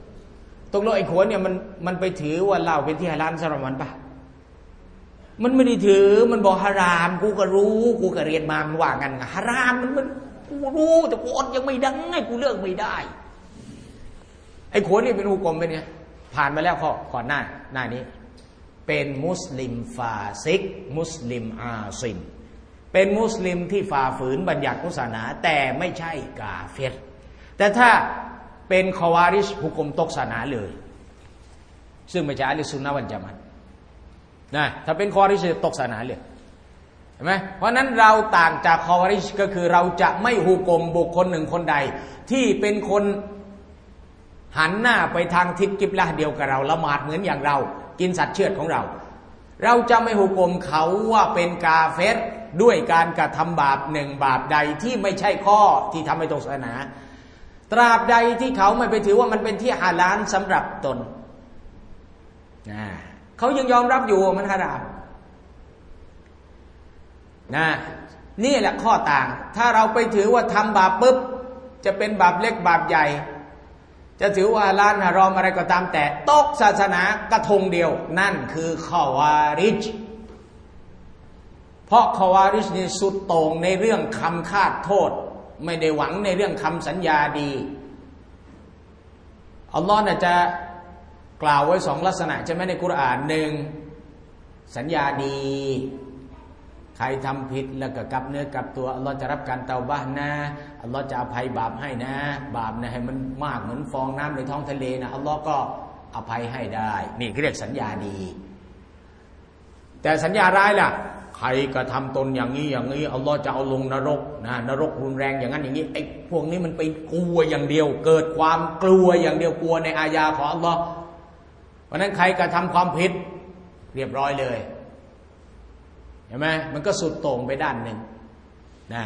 ตกลงไอ้ขวนเนี่ยมันมันไปถือว่าเหล้าเป็นที่ฮาลาลสำหรับมันปะมันไม่ได้ถือมันบอกฮารามกูก็รู้กูก็เรียนมามันว่ากันฮารามมันมันกูรู้แต่กูอดยังไม่ได้กูเลิกไม่ได้ไอ้ขวนนี่เป็นอุกรมเป็นไงผ่านมาแล้วข้อก่อนหน้าหน้านี้เป็นมุสลิมฟาซิกมุสลิมอาซิมเป็นมุสลิมที่ฝ่าฝืนบัญญัติศาสนาแต่ไม่ใช่กาเฟรแต่ถ้าเป็นคอวาริชหุกมตกศาสนาเลยซึ่งไม่ใช่อะห์ลุสซุนนะฮ์วัลญะมาอะห์นะถ้าเป็นคอวาริชตกศาสนาเลยเห็นไหมเพราะนั้นเราต่างจากคอวาริชก็คือเราจะไม่หุกมบุคคลหนึ่งคนใดที่เป็นคนหันหน้าไปทางทิศกิบละห์เดียวกับเราละหมาดเหมือนอย่างเรากินสัตว์เชือดของเราเราจะไม่หุกมเขาว่าเป็นกาเฟรด้วยการกระทำบาปหนึ่งบาปใดที่ไม่ใช่ข้อที่ทำให้ตกศาสนาตราบใดที่เขาไม่ไปถือว่ามันเป็นที่ฮาลาลสำหรับตนนะเขายังยอมรับอยู่มันฮารามนะนี่แหละข้อต่างถ้าเราไปถือว่าทำบาปปุ๊บจะเป็นบาปเล็กบาปใหญ่จะถือว่าฮาลาลฮารอมอะไรก็ตามแต่ตกศาสนากระทงเดียวนั่นคือคอวาริชเพราะคอวาริชนี่สุดโต่งในเรื่องคำคาดโทษไม่ได้หวังในเรื่องคำสัญญาดีอัลลอฮ์น่ะจะกล่าวไว้สองลักษณะใช่ไหมในกุรอานหนึ่งสัญญาดีใครทำผิดแล้วก็กลับเนื้อกลับตัวอัลลอฮ์จะรับการเตาบะห์นะอัลลอฮ์จะอภัยบาปให้นะบาปนะให้มันมากเหมือนฟองน้ำในท้องทะเลนะอัลลอฮ์ก็อภัยให้ได้นี่เรียกสัญญาดีแต่สัญญาร้ายล่ะใครกระทำตนอย่างนี้อย่างนี้อัลลอฮ์จะเอาลงนรกนะนรกรุนแรงอย่างนั้นอย่างนี้ไอ้พวกนี้มันไปกลัวอย่างเดียวเกิดความกลัวอย่างเดียวกลัวในอาญาของอัลลอฮ์เพราะนั้นใครกระทำความผิดเรียบร้อยเลยเห็นไหมมันก็สุดโต่งไปด้านหนึ่งนะ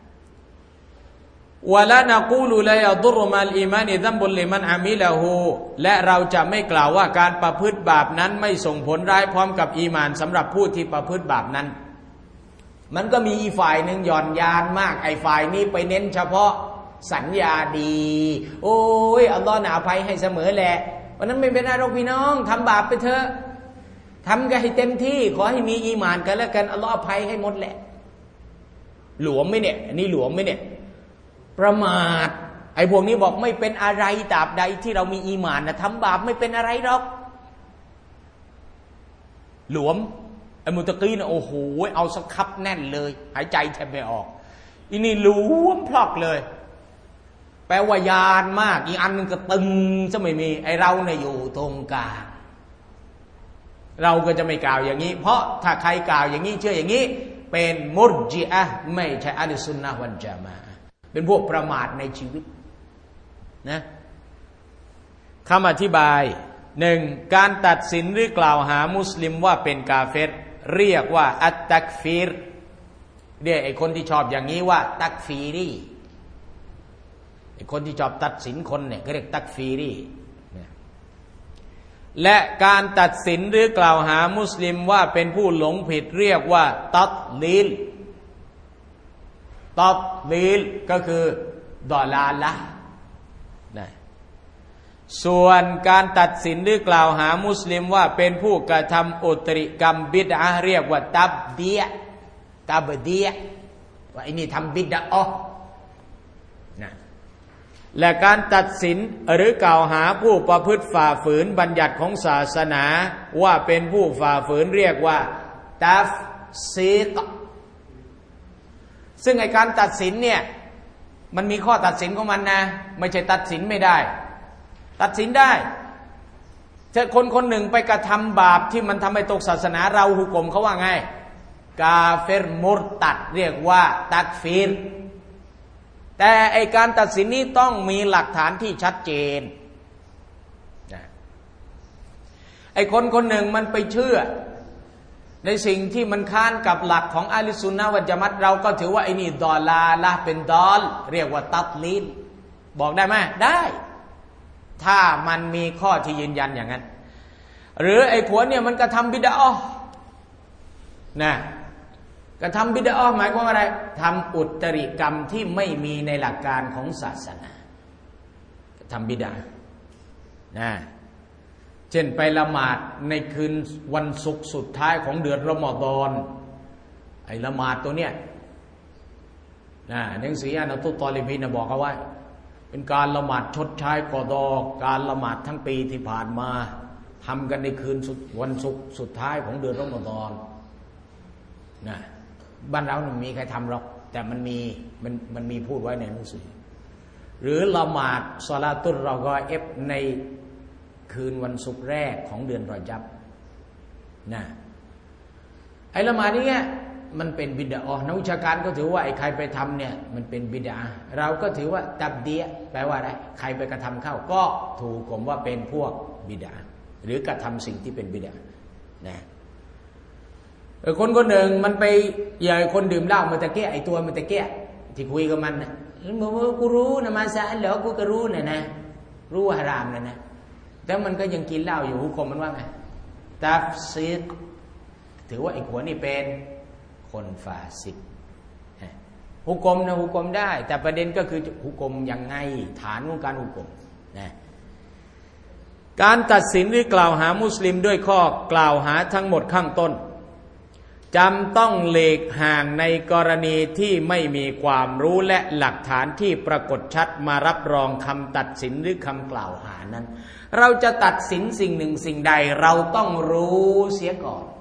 วะลานะกูลุลายะดุรมัลอีมานซัมบุลลิมันอามิละฮูและเราจะไม่กล่าวว่าการประพฤติบาปนั้นไม่ส่งผลร้ายพร้อมกับอีมานสำหรับผู้ที่ประพฤติบาปนั้นมันก็มีอีฝ่ายหนึ่งหย่อนยานมากไอ้ฝ่ายนี้ไปเน้นเฉพาะสัญญาดีโอ้ยอัลลอฮ์น่าอภัยให้เสมอแหละวันนั้นไม่เป็นไรหรอกพี่น้องทำบาปไปเถอะทำกันให้เต็มที่ขอให้มีอีหม่านกันแล้วกันอัลลอฮ์อภัยให้หมดแหละหลวมไหมเนี่ยอันนี้หลวมไหมเนี่ยประมาทไอ้พวกนี้บอกไม่เป็นอะไรตราบใดที่เรามีอีหม่านนะทำบาปไม่เป็นอะไรหรอกหลวมไอ้มุตะกี้นะโอ้โหเอาสักคับแน่นเลยหายใจแทบไม่ออกอีนี่หลวมพลอกเลยแปลว่ายานมากอีกอันนึงก็ตึงจะไม่มีไอ้เราเนี่ยอยู่ตรงกลางเราก็จะไม่กล่าวอย่างนี้เพราะถ้าใครกล่าวอย่างนี้เชื่ออย่างนี้เป็นมุรจิอะห์ไม่ใช่อะห์ลุสซุนนะฮ์วัลญะมาอะห์เป็นพวกประมาทในชีวิตนะคำอธิบายหนึ่งการตัดสินหรือกล่าวหามุสลิมว่าเป็นกาเฟรเรียกว่าอัตตักฟีรเรียกไอ้คนที่ชอบอย่างนี้ว่าตักฟีรีไอ้คนที่ชอบตัดสินคนเนี่ยเขาเรียกตักฟีรีและการตัดสินหรือกล่าวหามุสลิมว่าเป็นผู้หลงผิดเรียกว่าตัดลีลตัดลีลก็คือดอลาละนะส่วนการตัดสินหรือกล่าวหามุสลิมว่าเป็นผู้กระทำอุตริกรรมบิดอะห์เรียกว่าตับเดียตับเดียว่าไอ้นี่ทำบิดอะห์นะและการตัดสินหรือกล่าวหาผู้ประพฤติฝ่าฝืนบัญญัติของศาสนาว่าเป็นผู้ฝ่าฝืนเรียกว่าตัฟซีกซึ่งไอการตัดสินเนี่ยมันมีข้อตัดสินของมันนะไม่ใช่ตัดสินไม่ได้ตัดสินได้ถ้าคนคนหนึ่งไปกระทำบาปที่มันทำให้ตกศาสนาเราหุกมเขาว่าไงกาเฟรมุรตัดเรียกว่าตักฟีรแต่ไอการตัดสินนี้ต้องมีหลักฐานที่ชัดเจนไอคนคนหนึ่งมันไปเชื่อในสิ่งที่มันค้านกับหลักของอะห์ลุสซุนนะฮ์วัลญะมาอะห์เราก็ถือว่าไอ้นี่ดอลาละเป็นดอลเรียกว่าตัดลีนบอกได้ไหมได้ถ้ามันมีข้อที่ยืนยันอย่างนั้นหรือไอ้ขวนเนี่ยมันกระทำบิดอะห์นะกระทำบิดอะห์หมายความว่าอะไรทำอุตริกรรมที่ไม่มีในหลักการของศาสนาทำบิดอะห์นะเช่นไปละหมาดในคืนวันศุกร์สุดท้ายของเดือนรอมฎอนไอ้ละหมาดตัวเนี้ยนะหนังสืออานัตุตอลิบีนบอกเอาไว้เป็นการละหมาดชดใช้กอฎอการละหมาดทั้งปีที่ผ่านมาทำกันในคืนวันศุกร์สุดท้ายของเดือนรอมฎอนนะบ้านเราไม่มีใครทำหรอกแต่มันมีมันมันมีพูดไว้ในหนังสือหรือละหมาดศอลาตุรรอกอเอฟในคืนวันศุกร์แรกของเดือนรอญับนะไอ้ละหมาดนี้มันเป็นบิดาอ์นักวิชาการก็ถือว่าไอ้ใครไปทำเนี่ยมันเป็นบิดาเราก็ถือว่าตับเดียแปลว่าอะไรใครไปกระทำเข้าก็ถูกผมว่าเป็นพวกบิดาหรือกระทำสิ่งที่เป็นบิดานะคนคนหนึ่งมันไปอย่างคนดื่มเหล้ามันตะเกียไอ้ตัวมันตะเกียที่คุยกับมันนะบอกว่ากูรู้นะมาซะเหรอกูก็รู้นะนะรู้ว่าฮารามนะนะแต่มันก็ยังกินเหล้าอยู่หุกมมันว่าไงตัฟซิกถือว่าไอ้หัวนี่เป็นคนฟาสิกหุกมนะหุกมได้แต่ประเด็นก็คือหุกมยังไงฐานของการหุกมนะการตัดสินหรือกล่าวหามุสลิมด้วยข้อกล่าวหาทั้งหมดข้างต้นจำต้องหลีกห่างในกรณีที่ไม่มีความรู้และหลักฐานที่ปรากฏชัดมารับรองคำตัดสินหรือคำกล่าวหานั้นเราจะตัดสินสิ่งหนึ่งสิ่งใดเราต้องรู้เสียก่อน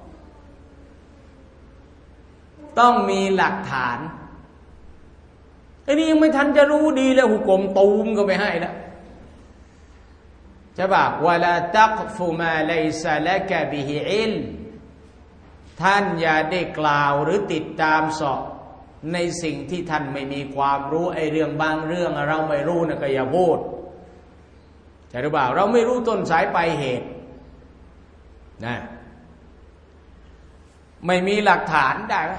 ต้องมีหลักฐานไอ้นี่ยังไม่ทันจะรู้ดีแล้วหุกมตูมก็ไปให้แล้วใช่ป่ะวะลาตักฟุมาไลซะละกะบิฮิอิลท่านอย่าได้กล่าวหรือติดตามสอบในสิ่งที่ท่านไม่มีความรู้ไอ้เรื่องบางเรื่องเราไม่รู้นะก็อย่าพูดใช่หรือเปล่าเราไม่รู้ต้นสายปลายเหตุนะไม่มีหลักฐานได้ไหม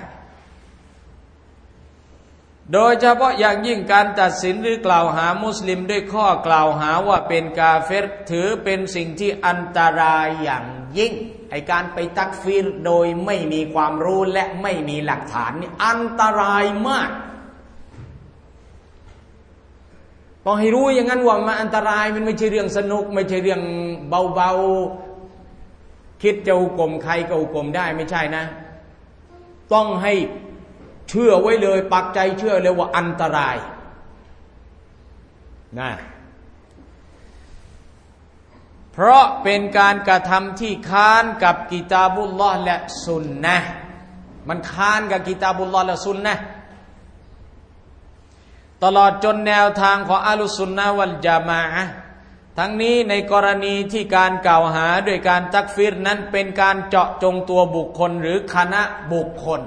โดยเฉพาะอย่างยิ่งการตัดสินหรือกล่าวหามุสลิมด้วยข้อกล่าวหาว่าเป็นกาเฟรถือเป็นสิ่งที่อันตรายอย่างยิ่งไอการไปตักฟีรโดยไม่มีความรู้และไม่มีหลักฐานนี่อันตรายมากต้องให้รู้อย่างนั้นว่ามันอันตรายมันไม่ใช่เรื่องสนุกไม่ใช่เรื่องเบาๆคิดจะหุกมใครก็หุกมได้ไม่ใช่นะต้องให้เชื่อไว้เลยปักใจเชื่อเลยว่าอันตรายนะเพราะเป็นการกระทำที่ค้านกับกิตาบุลลอฮ์และสุนนะห์มันค้านกับกิตาบุลลอฮ์และสุนนะห์ตลอดจนแนวทางของอะห์ลุสซุนนะฮ์วัลญะมาอะห์ทั้งนี้ในกรณีที่การกล่าวหาด้วยการตักฟีรนั้นเป็นการเจาะจงตัวบุคคลหรือคณะบุคคล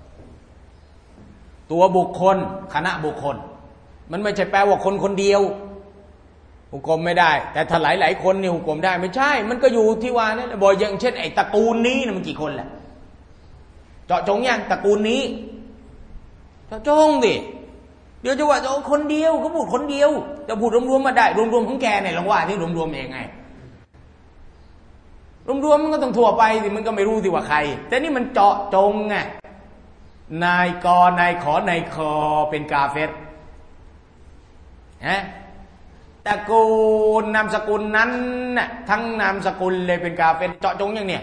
ตัวบุคคลคณะบุคคลมันไม่ใช่แปลว่าคนคนเดียวหุกมไม่ได้แต่ถ้าหลายหลายคนนี่หุกมได้ไม่ใช่มันก็อยู่ที่ว่านี่บ่อยอย่างเช่นไอ้ตระกูลนี้นะมันกี่คนแหละเจาะจงยังตระกูลนี้เจาะจงดิเดี๋ยวจะว่าจะคนเดียวเขาพูดคนเดียวจะพูดรวมๆมาได้รวมๆของแกเนี่ยลองว่าที่รวมๆยังไงรวมๆมันก็ต้องทั่วไปสิมันก็ไม่รู้สิว่าใครแต่นี่มันเจาะจงไงนายกนายขอนายคอเป็นกาเฟรฮะตระกูลนามสกุลนั้นน่ะทั้งนามสกุลเลยเป็นกาเฟรเจาะจงอย่างเนี้ย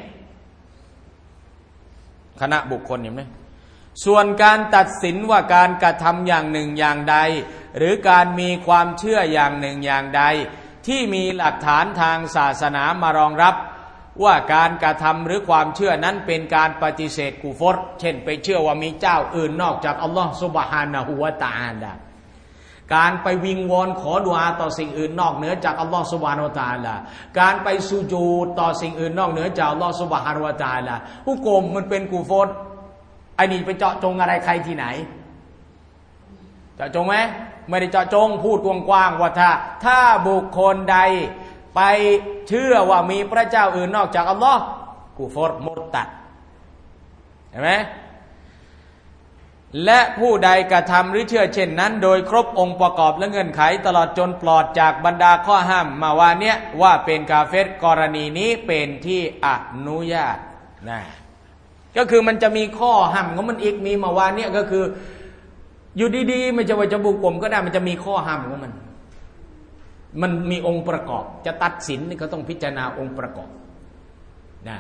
คณะบุคคลเห็นไหมส่วนการตัดสินว่าการกระทำอย่างหนึ่งอย่างใดหรือการมีความเชื่ออย่างหนึ่งอย่างใดที่มีหลักฐานทางศาสนามารองรับว่าการกระทำหรือความเชื่อนั้นเป็นการปฏิเสธกุฟรเช่นไปเชื่อว่ามีเจ้าอื่นนอกจากอัลลอฮฺซุบฮานะฮูวะตะอาลาการไปวิงวอนขอดุอาต่อสิ่งอื่นนอกเหนือจากอัลลอฮฺซุบฮานะฮูวะตะอาลาการไปสุญูดต่อสิ่งอื่นนอกเหนือจากอัลลอฮฺซุบฮานะฮูวะตะอาลาฮุกมมันเป็นกุฟรไอ้นี่ไปเจาะจงอะไรใครที่ไหนเจาะจงไหมไม่ได้เจาะจงพูดกว้างๆว่าถ้าถ้าบุคคลใดไปเชื่อว่ามีพระเจ้าอื่นนอกจากอัลลอฮ์กุฟรมุรตัดเห็นไหมและผู้ใดกระทำหรือเชื่อเช่นนั้นโดยครบองค์ประกอบและเงื่อนไขตลอดจนปลอดจากบรรดาข้อห้ามมาว่าเนี้ยว่าเป็นกาเฟรกรณีนี้เป็นที่อนุญาตนะก็คือมันจะมีข้อห้ามของมันอีกมีมาว่าเนี้ยก็คืออยู่ดีๆไม่จะว่าจะบุกกลมก็ได้มันจะมีข้อห้ามของมันมันมีองค์ประกอบจะตัดสินนี่ก็ต้องพิจารณาองค์ประกอบนะ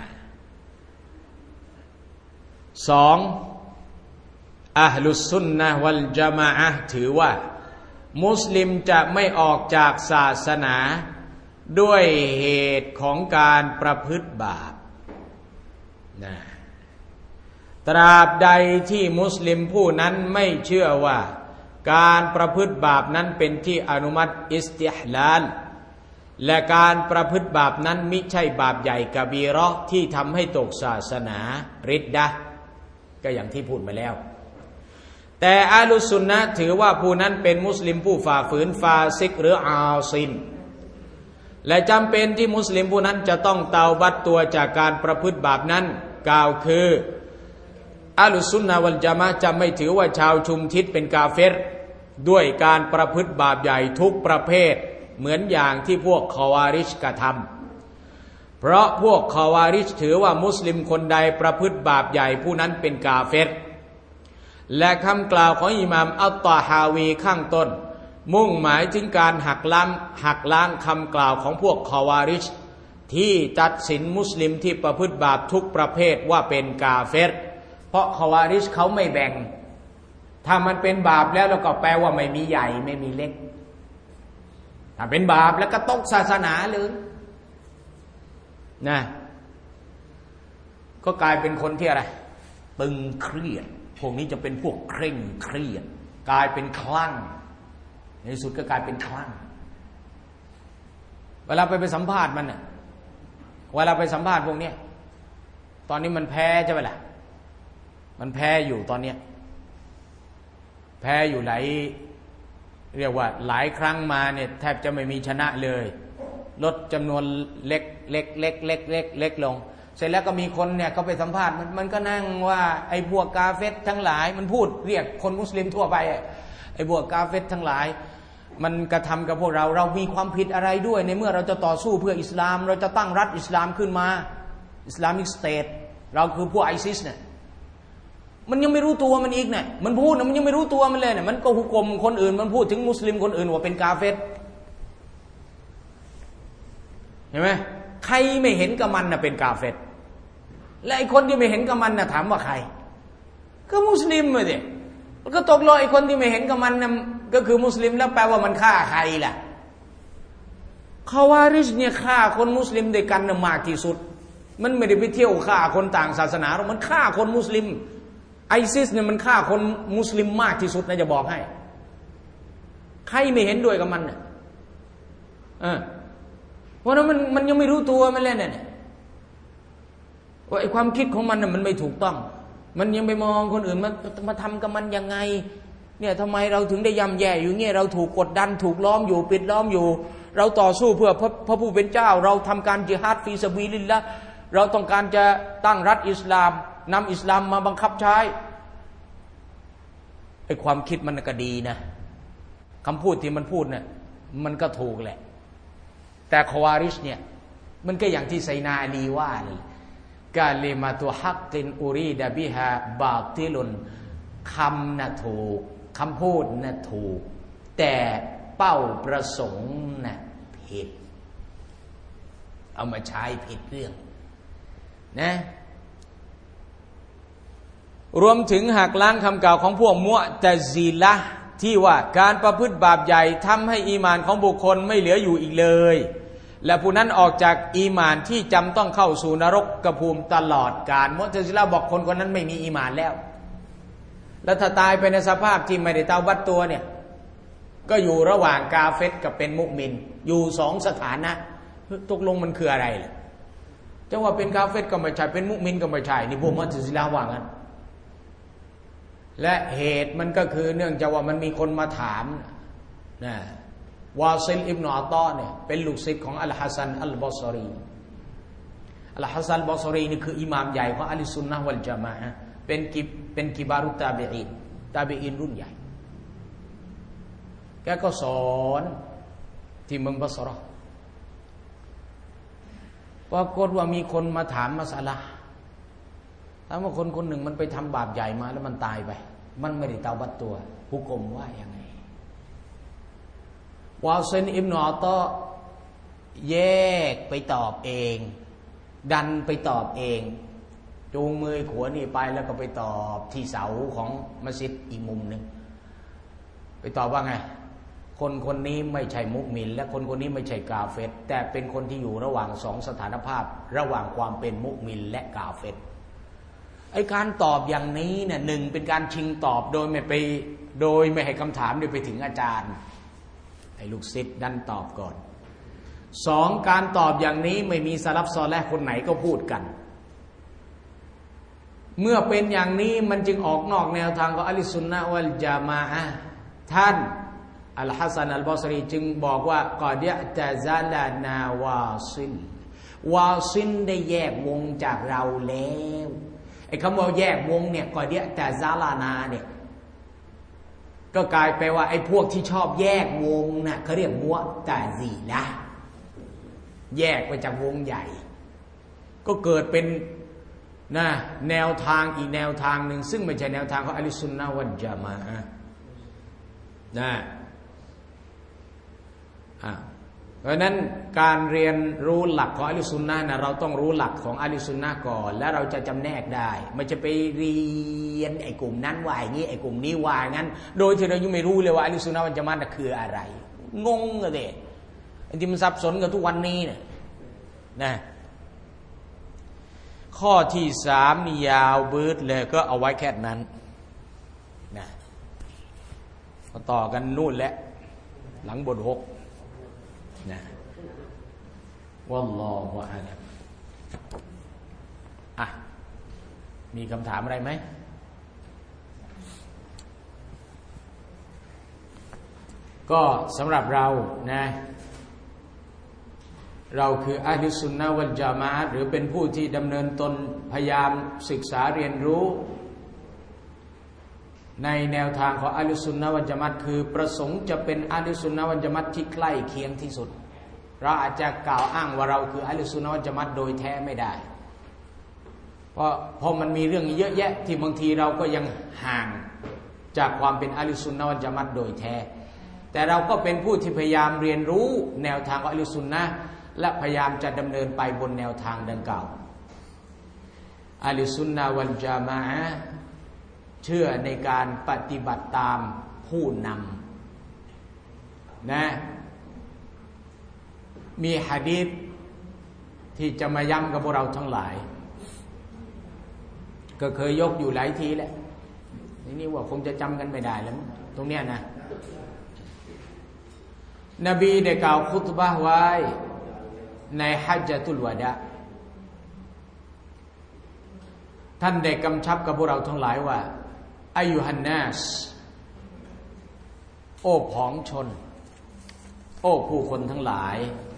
สองอะห์ลุสซุนนะฮ์วัลญะมาอะห์ถือว่ามุสลิมจะไม่ออกจากศาสนาด้วยเหตุของการประพฤติบาปนะตราบใดที่มุสลิมผู้นั้นไม่เชื่อว่าการประพฤติบาปนั้นเป็นที่อนุมัติอิสติฮลาลและการประพฤติบาปนั้นมิใช่บาปใหญ่กะบีเราะห์ที่ทำให้ตกศาสนาริดดะห์ก็อย่างที่พูดมาแล้วแต่อะห์ลุสซุนนะห์ถือว่าผู้นั้นเป็นมุสลิมผู้ฝ่าฝืนฟาซิกหรืออาซินและจำเป็นที่มุสลิมผู้นั้นจะต้องเตาบัตตัวจากการประพฤติบาปนั้นกล่าวคืออะห์ลุสซุนนะฮ์วัลญะมาอะห์จะไม่ถือว่าชาวชุมทิศเป็นกาเฟรด้วยการประพฤติบาปใหญ่ทุกประเภทเหมือนอย่างที่พวกคอวาริชกระทำเพราะพวกคอวาริชถือว่ามุสลิมคนใดประพฤติบาปใหญ่ผู้นั้นเป็นกาเฟรและคำกล่าวของอิหม่ามอัตตอฮาวีข้างต้นมุ่งหมายถึงการหักล้างหักล้างคำกล่าวของพวกคอวาริชที่ตัดสินมุสลิมที่ประพฤติบาปทุกประเภทว่าเป็นกาเฟรเพราะคอวาริชเขาไม่แบ่งถ้ามันเป็นบาปแล้วแล้วก็แปลว่าไม่มีใหญ่ไม่มีเล็กถ้าเป็นบาปแล้วก็ตกศาสนาเลยนะก็กลายเป็นคนที่อะไรตึงเครียดพวกนี้จะเป็นพวกเคร่งเครียดกลายเป็นคลั่งในสุดก็กลายเป็นคลั่งเวลาไปไปสัมภาษณ์มันน่ะเวลาไปสัมภาษณ์พวกนี้ตอนนี้มันแพ้ใช่ไหมล่ะมันแพ้อยู่ตอนเนี้ยแพ้อยู่หลายเรียกว่าหลายครั้งมาเนี่ยแทบจะไม่มีชนะเลยลดจำนวนเล็กเล็กเล็กเล็กเล็กเล็กลงเสร็จแล้วก็มีคนเนี่ยเขาไปสัมภาษณ์มันมันก็นั่งว่าไอ้พวกกาเฟรทั้งหลายมันพูดเรียกคนมุสลิมทั่วไปไอ้พวกกาเฟรทั้งหลายมันกระทำกับพวกเราเรามีความผิดอะไรด้วยในเมื่อเราจะต่อสู้เพื่ออิสลามเราจะตั้งรัฐอิสลามขึ้นมาอิสลามิกสเตทเราคือพวกไอซิสเนี่ยมันยังไม่รู้ตัวมันอีกเนี่ยมันพูดนะมันยังไม่รู้ตัวมันเลยเนี่ยมันก็หุกมคนอื่นมันพูดถึงมุสลิมคนอื่นว่าเป็นกาเฟรเห็นไหมใครไม่เห็นกับมันน่ะเป็นกาเฟรและไอ้คนที่ไม่เห็นกับมันน่ะถามว่าใครก็มุสลิมเลยดิก็ตกลงไอ้คนที่ไม่เห็นกับมันน่ะก็คือมุสลิมแล้วแปลว่ามันฆ่าใครล่ะคาวาริชเนี่ยฆ่าคนมุสลิมด้วยกันน่ะมากที่สุดมันไม่ได้ไปเที่ยวฆ่าคนต่างศาสนาหรอกมันฆ่าคนมุสลิมไอซิสเนี่ยมันฆ่าคนมุสลิมมากที่สุดนะจะบอกให้ใครไม่เห็นด้วยกับมันเนี่ยเออเพราะนั้นมันมันยังไม่รู้ตัวมันเลยเนี่ยว่าไอความคิดของมันน่ะมันไม่ถูกต้องมันยังไปมองคนอื่นมามาทำกับมันยังไงเนี่ยทำไมเราถึงได้ย่ำแย่อยู่เงี้ยเราถูกกดดันถูกล้อมอยู่ปิดล้อมอยู่เราต่อสู้เพื่อพระพระผู้เป็นเจ้าเราทำการญิฮาดฟีซะบีลิลละห์เราต้องการจะตั้งรัฐอิสลามนำอิสลามมาบังคับใช้ไอ้ความคิดมันก็ดีนะคำพูดที่มันพูดเนี่ยมันก็ถูกแหละแต่คอวาริชเนี่ยมันก็อย่างที่ไซนาอาลีว่าเลยกาลิมาตุฮักกินอุรีดะบิฮาบาติลุนคำน่ะถูกคำพูดน่ะถูกแต่เป้าประสงค์น่ะผิดเอามาใช้ผิดเรื่องนะรวมถึงหักล้างคำกล่าวของพวกมุอ์ตะซิละห์ที่ว่าการประพฤติบาปใหญ่ทำให้อีหม่านของบุคคลไม่เหลืออยู่อีกเลยและผู้นั้นออกจากอีหม่านที่จำต้องเข้าสู่นรกกภูมิตลอดกาลมุอ์ตะซิละห์บอกคนคนนั้นไม่มีอีหม่านแล้วแล้วถ้าตายไปในสภาพที่ไม่ได้เตาบัตตัวเนี่ยก็อยู่ระหว่างกาเฟรกับเป็นมุมินอยู่สองสถานะตกลงมันคืออะไรล่ะจะว่าเป็นกาเฟรก็ไม่ใช่เป็นมุมินก็ไม่ใช่นี่พวกมุอ์ตะซิละห์ว่างั้นและเหตุมันก็คือเนื่องจากว่ามันมีคนมาถามนะวาซิลอิบนุอัตตอเนี่ยเป็นลูกศิษย์ของอัลฮัสซันอัลบอศรีอัลฮัสซันอัลบอศรีนี่คืออิหม่ามใหญ่ของอะห์ลุสซุนนะฮ์วัลญะมาอะฮ์เป็นกิบเป็นกิบารุตตาบิอีนตาบิอีนรุ่นใหญ่แกก็สอนที่เมืองบัศเราะห์ปรากฏว่ามีคนมาถามมัสอะละห์ถามว่าคนคนหนึ่งมันไปทำบาปใหญ่มาแล้วมันตายไปมันไม่ได้เตาบัตตัวหุกมว่ายังไงวาซินอิบนุอัตอแยกไปตอบเองดันไปตอบเองจูงมือขวานี่ไปแล้วก็ไปตอบที่เสาของมัสยิดอีกมุมหนึ่งไปตอบว่าไงคนคนนี้ไม่ใช่มุมินและคนคนนี้ไม่ใช่กาเฟรแต่เป็นคนที่อยู่ระหว่างสองสถานภาพระหว่างความเป็นมุมินและกาเฟรไอการตอบอย่างนี้เนี่ยหนึ่งเป็นการชิงตอบโดยไม่ไปโดยไม่ให้คำถามไปถึงอาจารย์ไอลูกศิษย์ดันตอบก่อนสองการตอบอย่างนี้ไม่มีสลับซอและคนไหนก็พูดกันเมื่อเป็นอย่างนี้มันจึงออกนอกแนวทางของอะลิสุนนะฮ์วัลญะมาอะห์ท่านอัลฮัสซันอัลบอศรีจึงบอกว่ากอดยะตะซาลานาวาซินวาซินได้แยกวงจากเราแล้วไอ้คำว่าแยกวงเนี่ยกอดยะตะซาลานาเนี่ยก็กลายไปว่าไอ้พวกที่ชอบแยกวงน่ะเขาเรียกมุอ์ตะซีละห์แยกไปจากวงใหญ่ก็เกิดเป็นนะแนวทางอีกแนวทางหนึ่งซึ่งไม่ใช่แนวทางของอะห์ลุสซุนนะฮ์วัลญะมาอะห์นะอ่าเพราะนั้นการเรียนรู้หลักของอะห์ลุสซุนนะฮ์นะเราต้องรู้หลักของอะห์ลุสซุนนะฮ์ก่อนแล้วเราจะจำแนกได้ไม่จะไปเรียนไอ้กลุ่มนั้นว่าอย่างนี้ไอ้กลุ่มนี้ว่างั้นโดยที่เรายังไม่รู้เลยว่าอะห์ลุสซุนนะฮ์วัลญะมาอะห์คืออะไรงงเลยไอ้ที่มันสับสนกันทุกวันนี้เนี่ยนะข้อที่สามนี่ยาวบืดเลยก็เอาไว้แค่นั้นนะก็ต่อกันนู่นแหละหลังบทหกนะวัลลอฮุอะลัมอ่ะมีคำถามอะไรไหมก็สำหรับเรานะเราคืออะห์ลุสซุนนะฮ์วัลญะมาอะห์หรือเป็นผู้ที่ดำเนินตนพยายามศึกษาเรียนรู้ในแนวทางของอะห์ลุสซุนนะฮ์วัลญะมาอะห์คือประสงค์จะเป็นอะห์ลุสซุนนะฮ์วัลญะมาอะห์ที่ใกล้เคียงที่สุดเราอาจจะกล่าวอ้างว่าเราคืออะห์ลุสซุนนะฮ์วัลญะมาอะห์โดยแท้ไม่ได้เพราะเพราะมันมีเรื่องเยอะแยะที่บางทีเราก็ยังห่างจากความเป็นอะห์ลุสซุนนะฮ์วัลญะมาอะห์โดยแท้แต่เราก็เป็นผู้ที่พยายามเรียนรู้แนวทางของอะห์ลุสซุนนะฮ์และพยายามจะดำเนินไปบนแนวทางดังกล่าวอะห์ลุสซุนนะฮ์วัลญะมาอะห์เชื่อในการปฏิบัติตามผู้นำนะมีหะดีษที่จะมาย้ำกับพวกเราทั้งหลายก็เคยยกอยู่หลายทีแล้วนี่ว่าคงจะจำกันไม่ได้แล้วตรงเนี้ยนะนบีได้กล่าวคุตบะห์ไว้ในฮัจญะตุลวะดะท่านได้กำชับกับพวกเราทั้งหลายว่าอายุฮันนัสโอ้ผองชนโอ้ผู้คนทั้งหลาย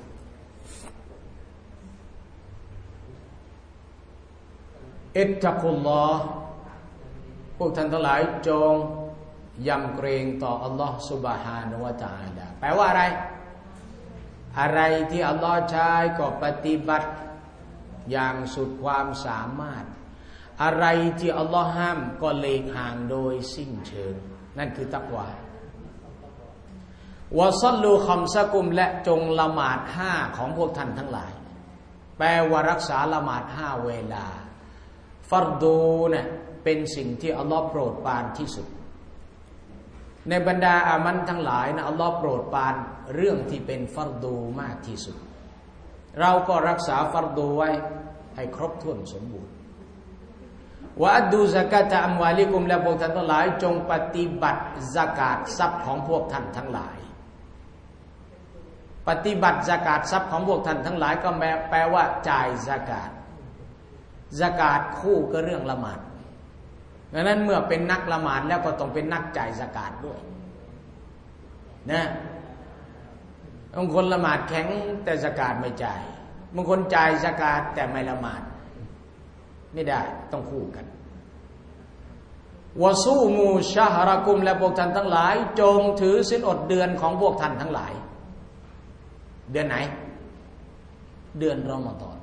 อิตตักุลลอฮ์พวกท่านทั้งหลายจงยำเกรงต่ออัลลอฮ์ซุบฮานะฮูวะตะอาลาแปลว่าอะไรอะไรที่อัลลอฮ์ใช้ก็ปฏิบัติอย่างสุดความสามารถอะไรที่อัลลอฮ์ห้ามก็หลีกห่างโดยสิ้นเชิงนั่นคือตักวาวะซัลลูคัมซะกุมและจงละหมาดห้าของพวกท่านทั้งหลายแปลว่ารักษาละหมาดห้าเวลาฟัรดูเนี่ยเป็นสิ่งที่อัลลอฮ์โปรดปรานที่สุดในบรรดาอามันทั้งหลายนะอัลลอฮ์โปรดปรานเรื่องที่เป็นฟัรดูมากที่สุดเราก็รักษาฟัรดูไว้ให้ครบถ้วนสมบูรณ์วะอัดดูซะกาตะอัมวาลิกุมและพวกท่านทั้งหลายจงปฏิบัติซะกาตทรัพย์ของพวกท่านทั้งหลายปฏิบัติซะกาตทรัพย์ของพวกท่านทั้งหลายก็แปลว่าจ่ายซะกาตซะกาตคู่กับเรื่องละหมาดดังนั้นเมื่อเป็นนักละหมาดแล้วก็ต้องเป็นนักจ่ายซะกาตด้วยนะบางคนละหมาดแข็งแต่ซะกาตไม่จ่ายบางคนจ่ายซะกาตแต่ไม่ละหมาดไม่ได้ต้องคู่กันวะซูมูชะฮรกุมและพวกท่านทั้งหลายจงถือศีลอดเดือนของพวกท่านทั้งหลายเดือนไหนเดือนรอมฎอน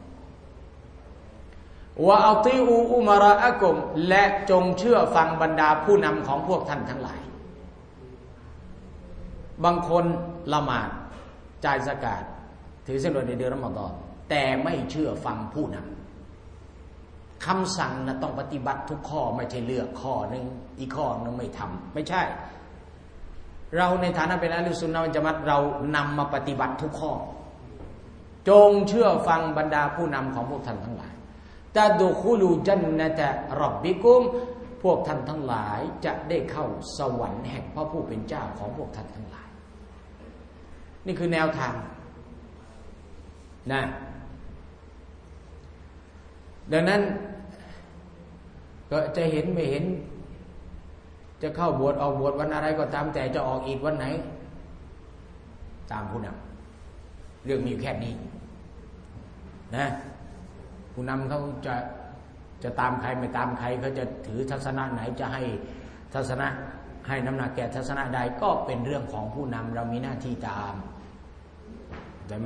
วะอัติอูอุมารอะกุมและจงเชื่อฟังบรรดาผู้นำของพวกท่านทั้งหลายบางคนละหมาดจ่ายซะกาตถือศีลอดในเดือนรอมฎอนแต่ไม่เชื่อฟังผู้นำคำสั่งนะต้องปฏิบัติทุกข้อไม่ใช่เลือกข้อนึงอีกข้อนึงไม่ทำไม่ใช่เราในฐานะเป็นอะห์ลุสซุนนะฮ์วัลญะมาอะฮ์เรานำมาปฏิบัติทุกข้อจงเชื่อฟังบรรดาผู้นำของพวกท่านทั้งหลายตะดุคุลูญันนะตะร็อบบิกุมพวกท่านทั้งหลายจะได้เข้าสวรรค์แห่งพระผู้เป็นเจ้าของพวกท่านทั้งหลายนี่คือแนวทางนะดังนั้นก็จะเห็นไม่เห็นจะเข้าบวชออกบวชวันอะไรก็ตามแต่จะออกอีกวันไหนตามผู้นำเรื่องมีอยู่แค่นี้นะผู้นำเขาจะจะตามใครไม่ตามใครเขาจะถือทัศนะไหนจะให้ทัศนะให้น้ำหนักแก่ทัศนะใดก็เป็นเรื่องของผู้นำเรามีหน้าที่ตามใช่ไหม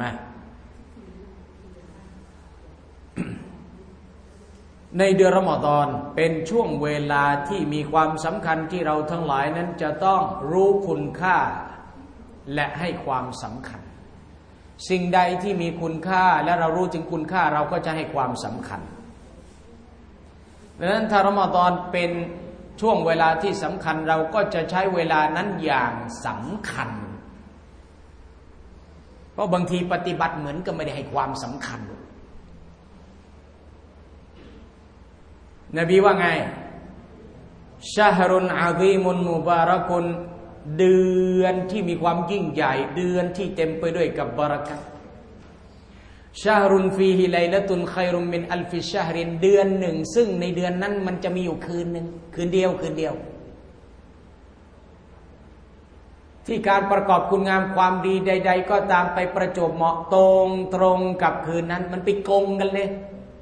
ในเดือนรอมฎอนเป็นช่วงเวลาที่มีความสำคัญที่เราทั้งหลายนั้นจะต้องรู้คุณค่าและให้ความสำคัญสิ่งใดที่มีคุณค่าและเรารู้ถึงคุณค่าเราก็จะให้ความสำคัญดังนั้นถ้ารอมฎอนเป็นช่วงเวลาที่สำคัญเราก็จะใช้เวลานั้นอย่างสำคัญเพราะบางทีปฏิบัติเหมือนก็ไม่ได้ให้ความสำคัญนบีว่าไงชะฮรุนอะซีมุนมุบารักุนเดือนที่มีความยิ่งใหญ่เดือนที่เต็มไปด้วยกับบารอกะฮ์ชะฮรุนฟีฮิไลละตุนค็อยรุมมินอัลฟิชะฮรินเดือนหนึ่งซึ่งในเดือนนั้นมันจะมีอยู่คืนนึงคืนเดียวคืนเดียวที่การประกอบคุณงามความดีใดๆก็ตามไปประจวบเหมาะตรงตรงกับคืนนั้นมันไปกงกันเลย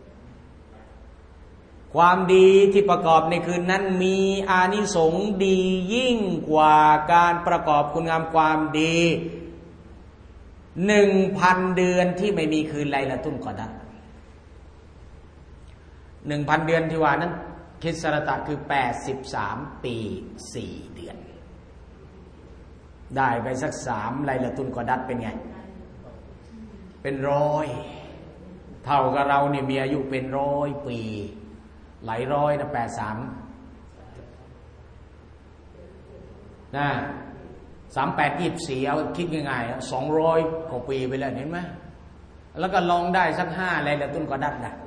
ความดีที่ประกอบในคืนนั้นมีอานิสงส์ดียิ่งกว่าการประกอบคุณงามความดีหนึ่งพันเดือนที่ไม่มีคืนไลละตุลกอดรหนึ่งพันเดือนที่ว่านั้นคิดสรตะคือแปดสิบสามปีสี่เดือนได้ไปสักสามไลละตุลกอดรเป็นไงเป็นร้อยเท่ากับเราเนี่ยมีอายุเป็นร้อยปีหลายร้อยนะแปดสามนะสามแปดยี่สิบสี่เอาคิดง่ายๆสองร้อยกว่าปีไปแล้วเห็นไหมแล้วก็ลองได้สักห้าอะไรละตุนก็ดัดนะ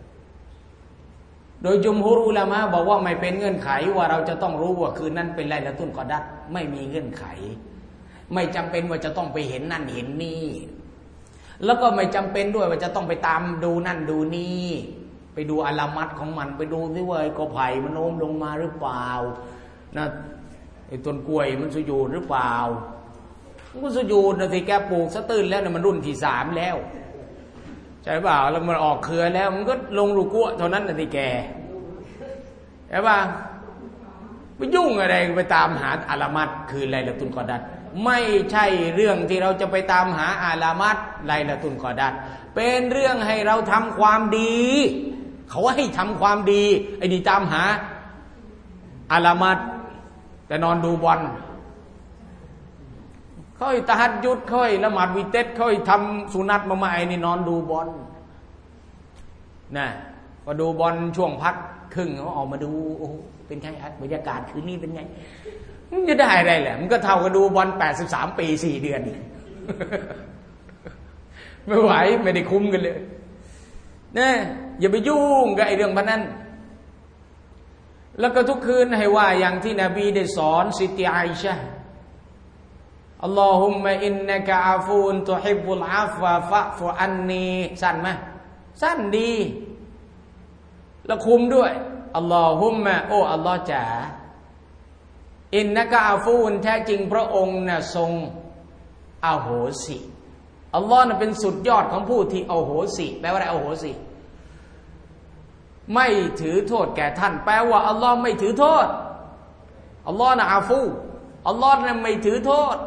โดยจุมฮุรอุลามะบอกว่าไม่เป็นเงื่อนไขว่าเราจะต้องรู้ว่าคืนนั้นเป็นไรละตุนก็ดัดไม่มีเงื่อนไขไม่จำเป็นว่าจะต้องไปเห็นนั่นเห็นนี่แล้วก็ไม่จำเป็นด้วยว่าจะต้องไปตามดูนั่นดูนี่ไปดูอะลามัดของมันไปดูซิว่าไอ้กอไผ่มันโน้มลงมาหรือเปล่านะไอ้ต้นกล้วยมันสุญูดหรือเปล่ามันก็สุญูดนะสิแกปลูกซะตื่นแล้วเนี่ยมันรุ่นที่สามแล้วใช่เปล่าแล้วมันออกเครือแล้วมันก็ลงรูกัวเท่านั้นนะสิแกใช่ป่ะไปยุ่งอะไรไปตามหาอะลามัดคือไลละตุลกอดัรไม่ใช่เรื่องที่เราจะไปตามหาอะลามัดไลละตุลกอดัรเป็นเรื่องให้เราทำความดีเขาว่าให้ทำความดีไอ้นี่ตามหาอะลามัดแต่นอนดูบอลค่อยตะฮัดยุดค่อยละหมาดวิเตสค่อยทำสุนัตมาใหม่นี่นอนดูบอลนะพอดูบอลช่วงพักครึ่งเขาออกมาดูโอ้เป็นไงบรรยากาศคืนนี้เป็นไงมันจะได้อะไรแหละมันก็เท่ากับดูบอลแปดสิบสามปีสี่เดือนไม่ไหวไม่ได้คุ้มกันเลยนะอย่าไปยุ่งกับไอ้เรื่องพนันแล้วก็ทุกคืนให้ว่าอย่างที่นบีได้สอนซิติไอชะห์อัลลอฮุมมะอินนะกะอาฟูนตุฮิบบุลอาฟวะฟะฟุอันนีสั้นไหมสั้นดีแล้วคุมด้วยอัลลอฮุมมะโอ้อัลลอฮ์จ๋าอินนะกะอาฟูนแท้จริงพระองค์น่ะทรงอโหสิอัลลอฮ์น่ะเป็นสุดยอดของผู้ที่อโหสิแปลว่าอะไรอโหสิไม่ถือโทษแก่ท่านแปลว่าอัลลอฮ์ไม่ถือโทษอัลลอฮ์น่ะอาฟูอัลลอฮ์น่ะไม่ถือโทษ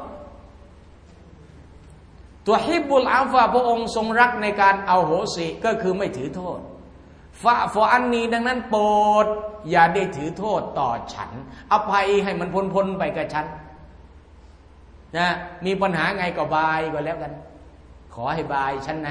ตัวฮิบบุลอาฟะพระองค์ทรงรักในการเอาโหสิก็คือไม่ถือโทษฟะฟะอันนี้ดังนั้นโปรดอย่าได้ถือโทษต่อฉันอภัยให้มันพ้นพ้นไปกับฉันนะมีปัญหาไงก็บายก็แล้วกันขอให้บายฉันนะ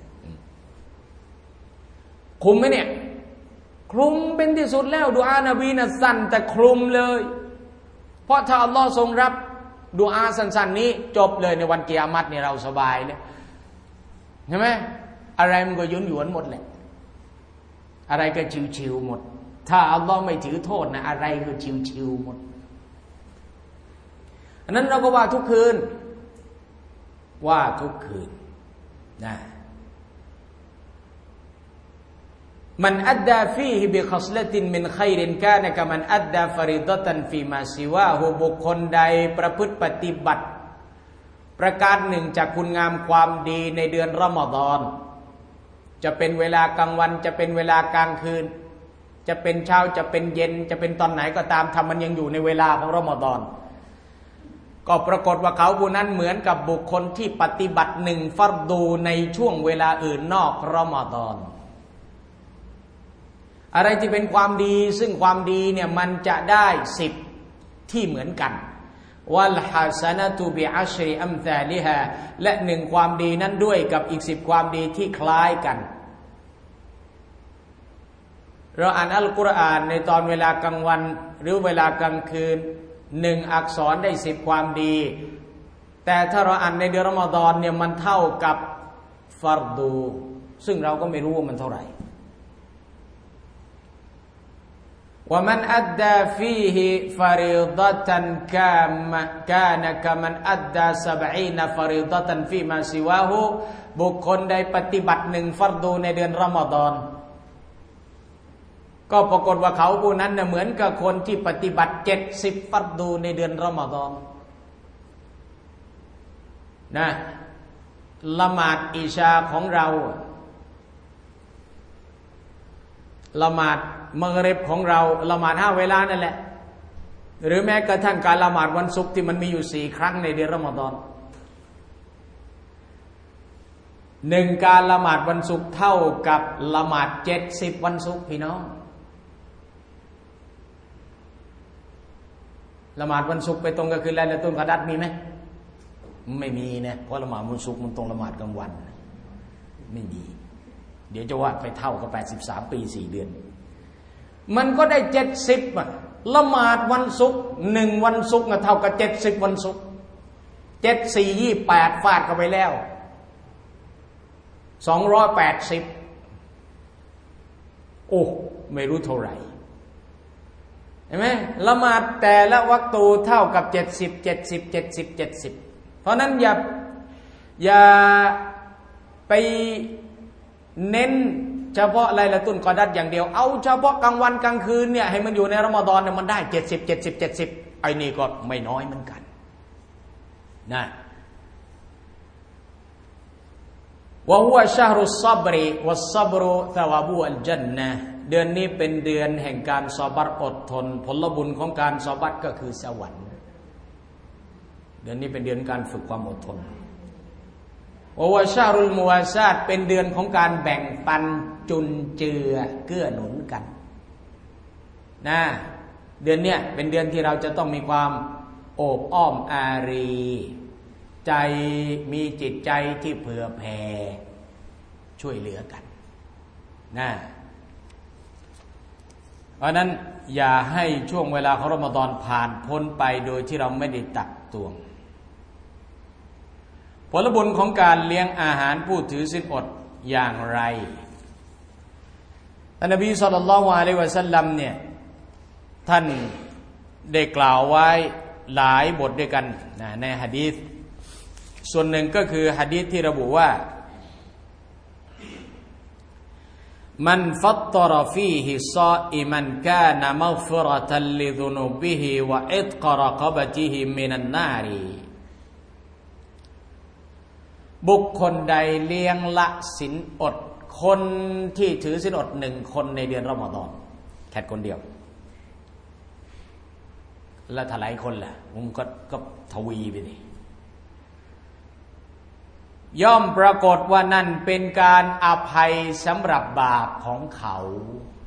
คลุมไหมเนี่ยคลุมเป็นที่สุดแล้วดุอานบีนะสั้นแต่คลุมเลยเพราะถ้าอัลลอฮ์ทรงรับดุอาสั้นๆนี้จบเลยในวันกิยามัตเนี่ยเราสบายเลยใช่ไหมอะไรมันก็หยุนหยวนหมดแหละอะไรก็ชิวๆหมดถ้าอัลลอฮ์ไม่ถือโทษนะอะไรก็ชิวๆหมดอันนั้นเราก็ว่าทุกคืนว่าทุกคืนนะมันอัดดาฟีฮิบิคัสละตินมินขัยรินกานะกะมันอัดดาฟะริฎะตันฟีมาซิวาฮุบุคคลใดประพฤติปฏิบัติประการหนึ่งจากคุณงามความดีในเดือนรอมฎอนจะเป็นเวลากลางวันจะเป็นเวลากลางคืนจะเป็นเช้าจะเป็นเย็นจะเป็นตอนไหนก็ตามทำมันยังอยู่ในเวลาของรอมฎอนก็ปรากฏว่าเขาผู้นั้นเหมือนกับบุคคลที่ปฏิบัติหนึ่งฟัรดูในช่วงเวลาอื่นนอกรอมฎอนอะไรที่เป็นความดีซึ่งความดีเนี่ยมันจะได้สิบที่เหมือนกันวัลฮะซะนะตุบิอัชริอัมซาลิฮาและหนึ่งความดีนั้นด้วยกับอีกสิบความดีที่คล้ายกันเราอ่านอัลกุรอานในตอนเวลากลางวันหรือเวลากลางคืนหนึ่งอักษรได้สิบความดีแต่ถ้าเราอ่านในเดือนรอมฎอนเนี่ยมันเท่ากับฟัรดูซึ่งเราก็ไม่รู้ว่ามันเท่าไหร่ว่ามันอัดดาฟีฮิฟาริฎะตันกามะกานะกะมันอัดดาซะบอีนะฟาริฎะตันฟีมาซิวาฮูบุคคลใดปฏิบัติหนึ่งฟัรดูในเดือนรอมฎอนก็ปรากฏว่าเขาผู้นั้นเน่ยเหมือนกับคนที่ปฏิบัติเจ็ดสิบฟัรดูในเดือนรอมฎอนนะละหมาดอิชาของเราละหมาดมักริบของเราละหมาดห้าเวลานั่นแหละหรือแม้กระทั่งการละหมาดวันศุกร์ที่มันมีอยู่สี่ครั้งในเดือนรอมฎอนหนึ่งการละหมาดวันศุกร์เท่ากับละหมาดเจ็ดสิบวันศุกร์พี่น้องละหมาดวันศุกร์ไปตรงกับคืนไลลาตุลกอดัรมีไหมไม่มีนะเพราะละหมาดวันศุกร์มันตรงละหมาดกลางวันไม่มีเดี๋ยวจะว่าไปเท่ากับแปดสิบสามปีสี่เดือนมันก็ได้เจ็ดสิบอ่ะละหมาดวันศุกร์หนึ่งวันศุกร์เท่ากับเจ็ดสิบวันศุกร์เจ็ดสี่ยี่แปดฟาดเข้าไปแล้วสองร้อยแปดสิบโอ้ไม่รู้เท่าไหร่เห็นไหมละหมาดแต่ละวักตูเท่ากับเจ็ดสิบเจ็ดสิบเจ็ดสิบเจ็ดสิบเพราะนั้นอย่าอย่าไปเน้นเฉพาะไลลาตุลกอดัรอย่างเดียวเอาเฉพาะกลางวันกลางคืนเนี่ยให้มันอยู่ในรอมฎอนเนี่ยมันได้เจ็ดสิบ เจ็ดสิบ เจ็ดสิบไอ้นี่ก็ไม่น้อยเหมือนกันนะวะฮุวะชะฮรุศศอบริวัศศอบรุซะวาบุอัลญันนะห์เดือนนี้เป็นเดือนแห่งการซอบัรอดทนผลบุญของการซอบัรก็คือสวรรค์เดือนนี้เป็นเดือนการฝึกความอดทนวะวะชะฮรุลมุวาซาตเป็นเดือนของการแบ่งปันจุนเจือเกื้อหนุนกันนะเดือนเนี้ยเป็นเดือนที่เราจะต้องมีความโอบอ้อมอารีใจมีจิตใจที่เผื่อแผ่ช่วยเหลือกันนะเพราะนั้นอย่าให้ช่วงเวลาของรอมฎอนผ่านพ้นไปโดยที่เราไม่ได้ตักตวงผลบุญของการเลี้ยงอาหารผู้ถือศีลอดอย่างไรท่านนบีศ็อลลัลลอฮุอะลัยฮิวะซัลลัมเนี่ยท่านได้กล่าวไว้หลายบทด้วยกันนะในหะดีษส่วนหนึ่งก็คือหะดีษที่ระบุว่ามันฟัตตรฟีฮิศออิมันกานะมัฆฟิเราะตันลิซุนูบิฮิวะอิฏกะรกะบะติฮิมินันนารีบุคคลใดเลี้ยงละศีลอดคนที่ถือศีลอดหนึ่งคนในเดือนรอมฎอนแค่คนเดียวแล้วถ้าหลายคนล่ะผมก็ก็ทวีไปดิย่อมปรากฏว่านั่นเป็นการอภัยสำหรับบาปของเขา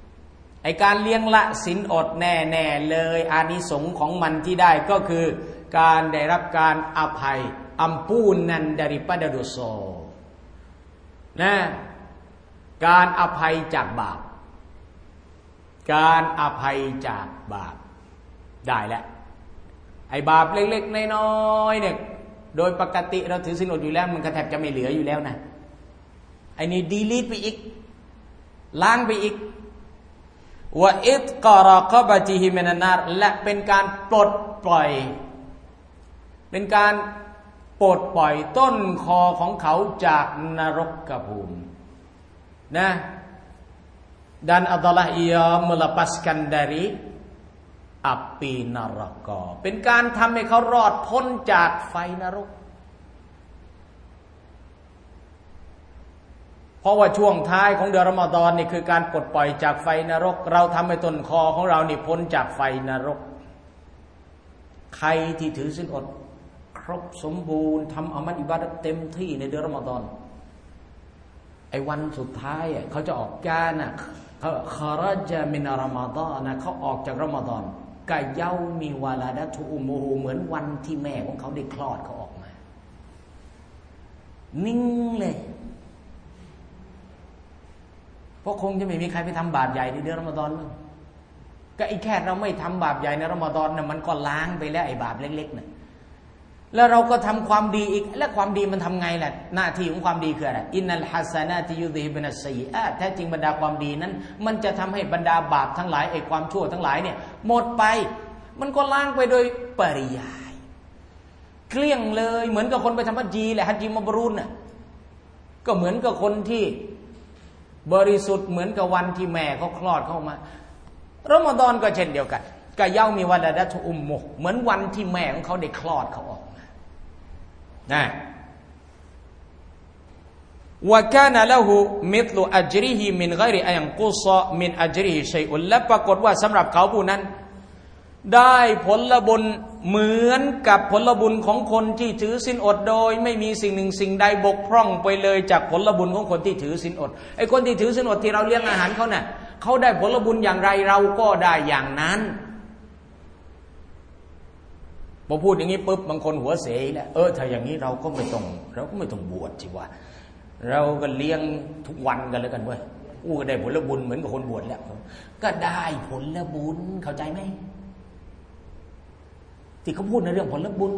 ไอการเลี้ยงละศีลอดแน่ๆเลยอานิสงส์ของมันที่ได้ก็คือการได้รับการอภัย ampunan daripada dosa นะการอภัยจากบาปการอภัยจากบาปได้แล้วไอ้บาปเล็กๆน้อยๆเนี่ยโดยปกติเราถือศีลอดอยู่แล้วมันก็แทบจะไม่เหลืออยู่แล้วนะไอ้นี่ดีลีทไปอีกล้างไปอีกวะอิตกอรอกบะติฮิมินันนารและเป็นการปลดปล่อยเป็นการปลดปล่อยต้นคอของเขาจากนรกภูมินะ dan adalah ia melepaskan dari api neraka เป็นการทำให้เขารอดพ้นจากไฟนรกเพราะว่าช่วงท้ายของเดือนรอมฎอนนี่คือการปลดปล่อยจากไฟนรกเราทำให้ต้นคอของเรานี่พ้นจากไฟนรกใครที่ถือศีลอดครบสมบูรณ์ทำอามัลอิบาดะห์เต็มที่ในเดือนรอมฎอนไอ้วันสุดท้ายเขาจะออกกานะเขาคาราจามินรอมฎอนนะเขาออกจากรอมฎอนกะเยามีวาลาดะตุอุมมูเหมือนวันที่แม่ของเขาได้คลอดเขาออกมานิ่งเลยเพราะคงจะไม่มีใครไปทำบาปใหญ่ในเดือนรอมฎอนมั้งก็ไอ้แค่เราไม่ทำบาปใหญ่ในรอมฎอนน่ะมันก็ล้างไปแล้วไอ้บาปเล็กๆน่ะแล้วเราก็ทำความดีอีกและความดีมันทำไงล่ะหน้าที่ของความดีคืออะไรอินนัลฮัสนาติยุซิฮิบนัสซัยยิอาตแท้จริงบรรดาความดีนั้นมันจะทำให้บรรดาบาปทั้งหลายไอ้ความชั่วทั้งหลายเนี่ยหมดไปมันก็ล้างไปโดยปริยายเกลี้ยงเลยเหมือนกับคนไปทำฮัจญีแหละฮัจญีมับรูรน่ะก็เหมือนกับคนที่บริสุทธิ์เหมือนกับวันที่แม่เขาคลอดเข้ามารอมฎอนก็เช่นเดียวกันกะเยามีวาลาดะตุอุมมุเหมือนวันที่แม่ของเขาได้คลอดเขาออกมานะวะกานะละหูมิธลุอัจริฮิมินฆอยริอันกุซะมินอัจริฮิชัยอุนและปรากฏว่าสำหรับเขาผู้นั้นได้ผลบุญเหมือนกับผลบุญของคนที่ถือศีลอดโดยไม่มีสิ่งหนึ่งสิ่งใดบกพร่องไปเลยจากผลบุญของคนที่ถือศีลอดไอ้คนที่ถือศีลอดที่เราเลี้ยงอาหารเขาเนี่ยเขาได้ผลบุญอย่างไรเราก็ได้อย่างนั้นพอพูดอย่างนี้ปุ๊บบางคนหัวเสียแล้วเออถ้าอย่างนี้เราก็ไม่ต้องเราก็ไม่ต้องบวชสิวะเราก็เลี้ยงทุกวันกันแล้วกันเว้ยอู้ก็ได้ผลบุญเหมือนกับคนบวชแล้วก็ได้ผลบุญเข้าใจไหมที่เขาพูดในเรื่องผลบุญ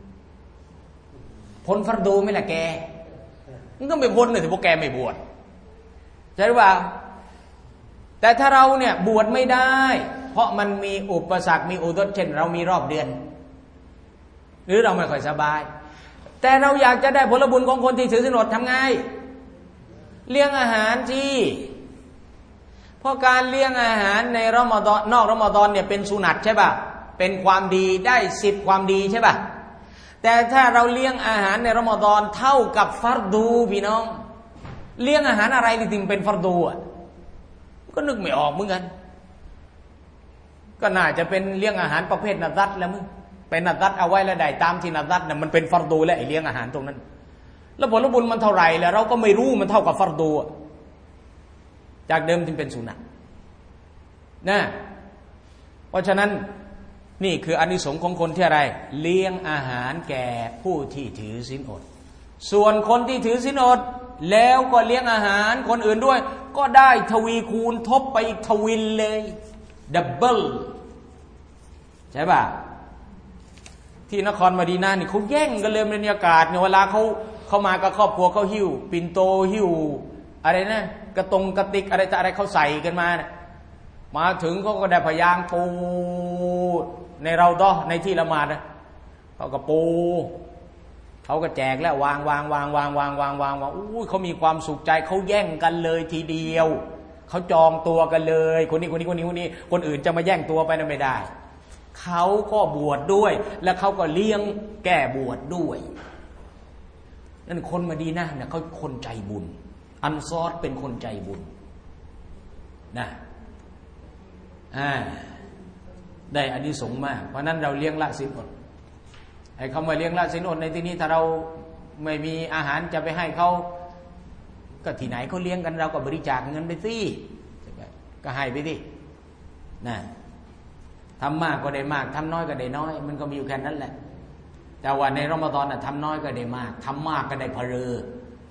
พ้นฟัรดูไม่ละแกมันก็ไม่พ้นเลยถ้าพวกแกไม่บวชใช่หรือเปล่าแต่ถ้าเราเนี่ยบวชไม่ได้เพราะมันมีอุปสรรคมีอุดรเช่นเรามีรอบเดือนหรือเราไม่ค่อยสบายแต่เราอยากจะได้ผลบุญของคนที่ถือศีลอดทำไงเลี้ยงอาหารสิเพราะการเลี้ยงอาหารในรอมฎอนนอกรอมฎอนเนี่ยเป็นสุนัตใช่ป่ะเป็นความดีได้สิบความดีใช่ป่ะแต่ถ้าเราเลี้ยงอาหารในรอมฎอนเท่ากับฟัรดูพี่น้องเลี้ยงอาหารอะไรที่ถึงเป็นฟัรดูอ่ะก็นึกไม่ออกเหมือนกันก็น่าจะเป็นเลี้ยงอาหารประเภทนัดรัดแล้วมึงเป็นนัดรัดเอาไว้แล้วได้ตามที่นัดรัดน่ะมันเป็นฟัรดูแล้วไอ้เลี้ยงอาหารตรงนั้นแล้วผลบุญมันเท่าไหร่แล้วเราก็ไม่รู้มันเท่ากับฟัรดูจากเดิมที่เป็นสุนัตนะเพราะฉะนั้นนี่คืออานิสงส์ของคนที่อะไรเลี้ยงอาหารแก่ผู้ที่ถือศีลอดส่วนคนที่ถือศีลอดแล้วก็เลี้ยงอาหารคนอื่นด้วยก็ได้ทวีคูณทบไปอีกทวินเลยดับเบิลใช่ป่ะที่นครมะดีนะห์นี่เขาแย่งกันเลยบรรยากาศเนี่ยเวลาเขาเข้ามากับครอบครัวเขาหิ้วปิ่นโตหิ้วอะไรนะกระตงกระติกอะไรจะอะไรเขาใส่กันมาเนี่ยมาถึงเขาก็ได้พยางปูในเราดอในที่ละหมาดนะเขาก็ปูเขาก็แจกแล้ววางวางวางวางวางวางวางวางอู้เขามีความสุขใจเขาแย่งกันเลยทีเดียวเขาจองตัวกันเลยคนนี้คนนี้คนนี้คนนี้คนอื่นจะมาแย่งตัวไปนั้นไม่ได้เขาก็บวชด้วยและเขาก็เลี้ยงแก้บวชด้วยนั่นคนมะดีนะห์เนี่ยเขาคนใจบุญอันซอรเป็นคนใจบุญนะอ่าได้อานิสงส์มากเพราะนั้นเราเลี้ยงละศีลอดไอ้คำว่าเลี้ยงละศีลอดในที่นี้ถ้าเราไม่มีอาหารจะไปให้เขาก็ที่ไหนเขาเลี้ยงกันเราก็บริจาคเงินไปสิก็ให้ไปสินะทำมากก็ได้มากทำน้อยก็ได้น้อยมันก็มีอยู่แค่นั้นแหละแต่ว่าในรอมฎอนน่ะทำน้อยก็ได้มากทำมากก็ได้เพลิน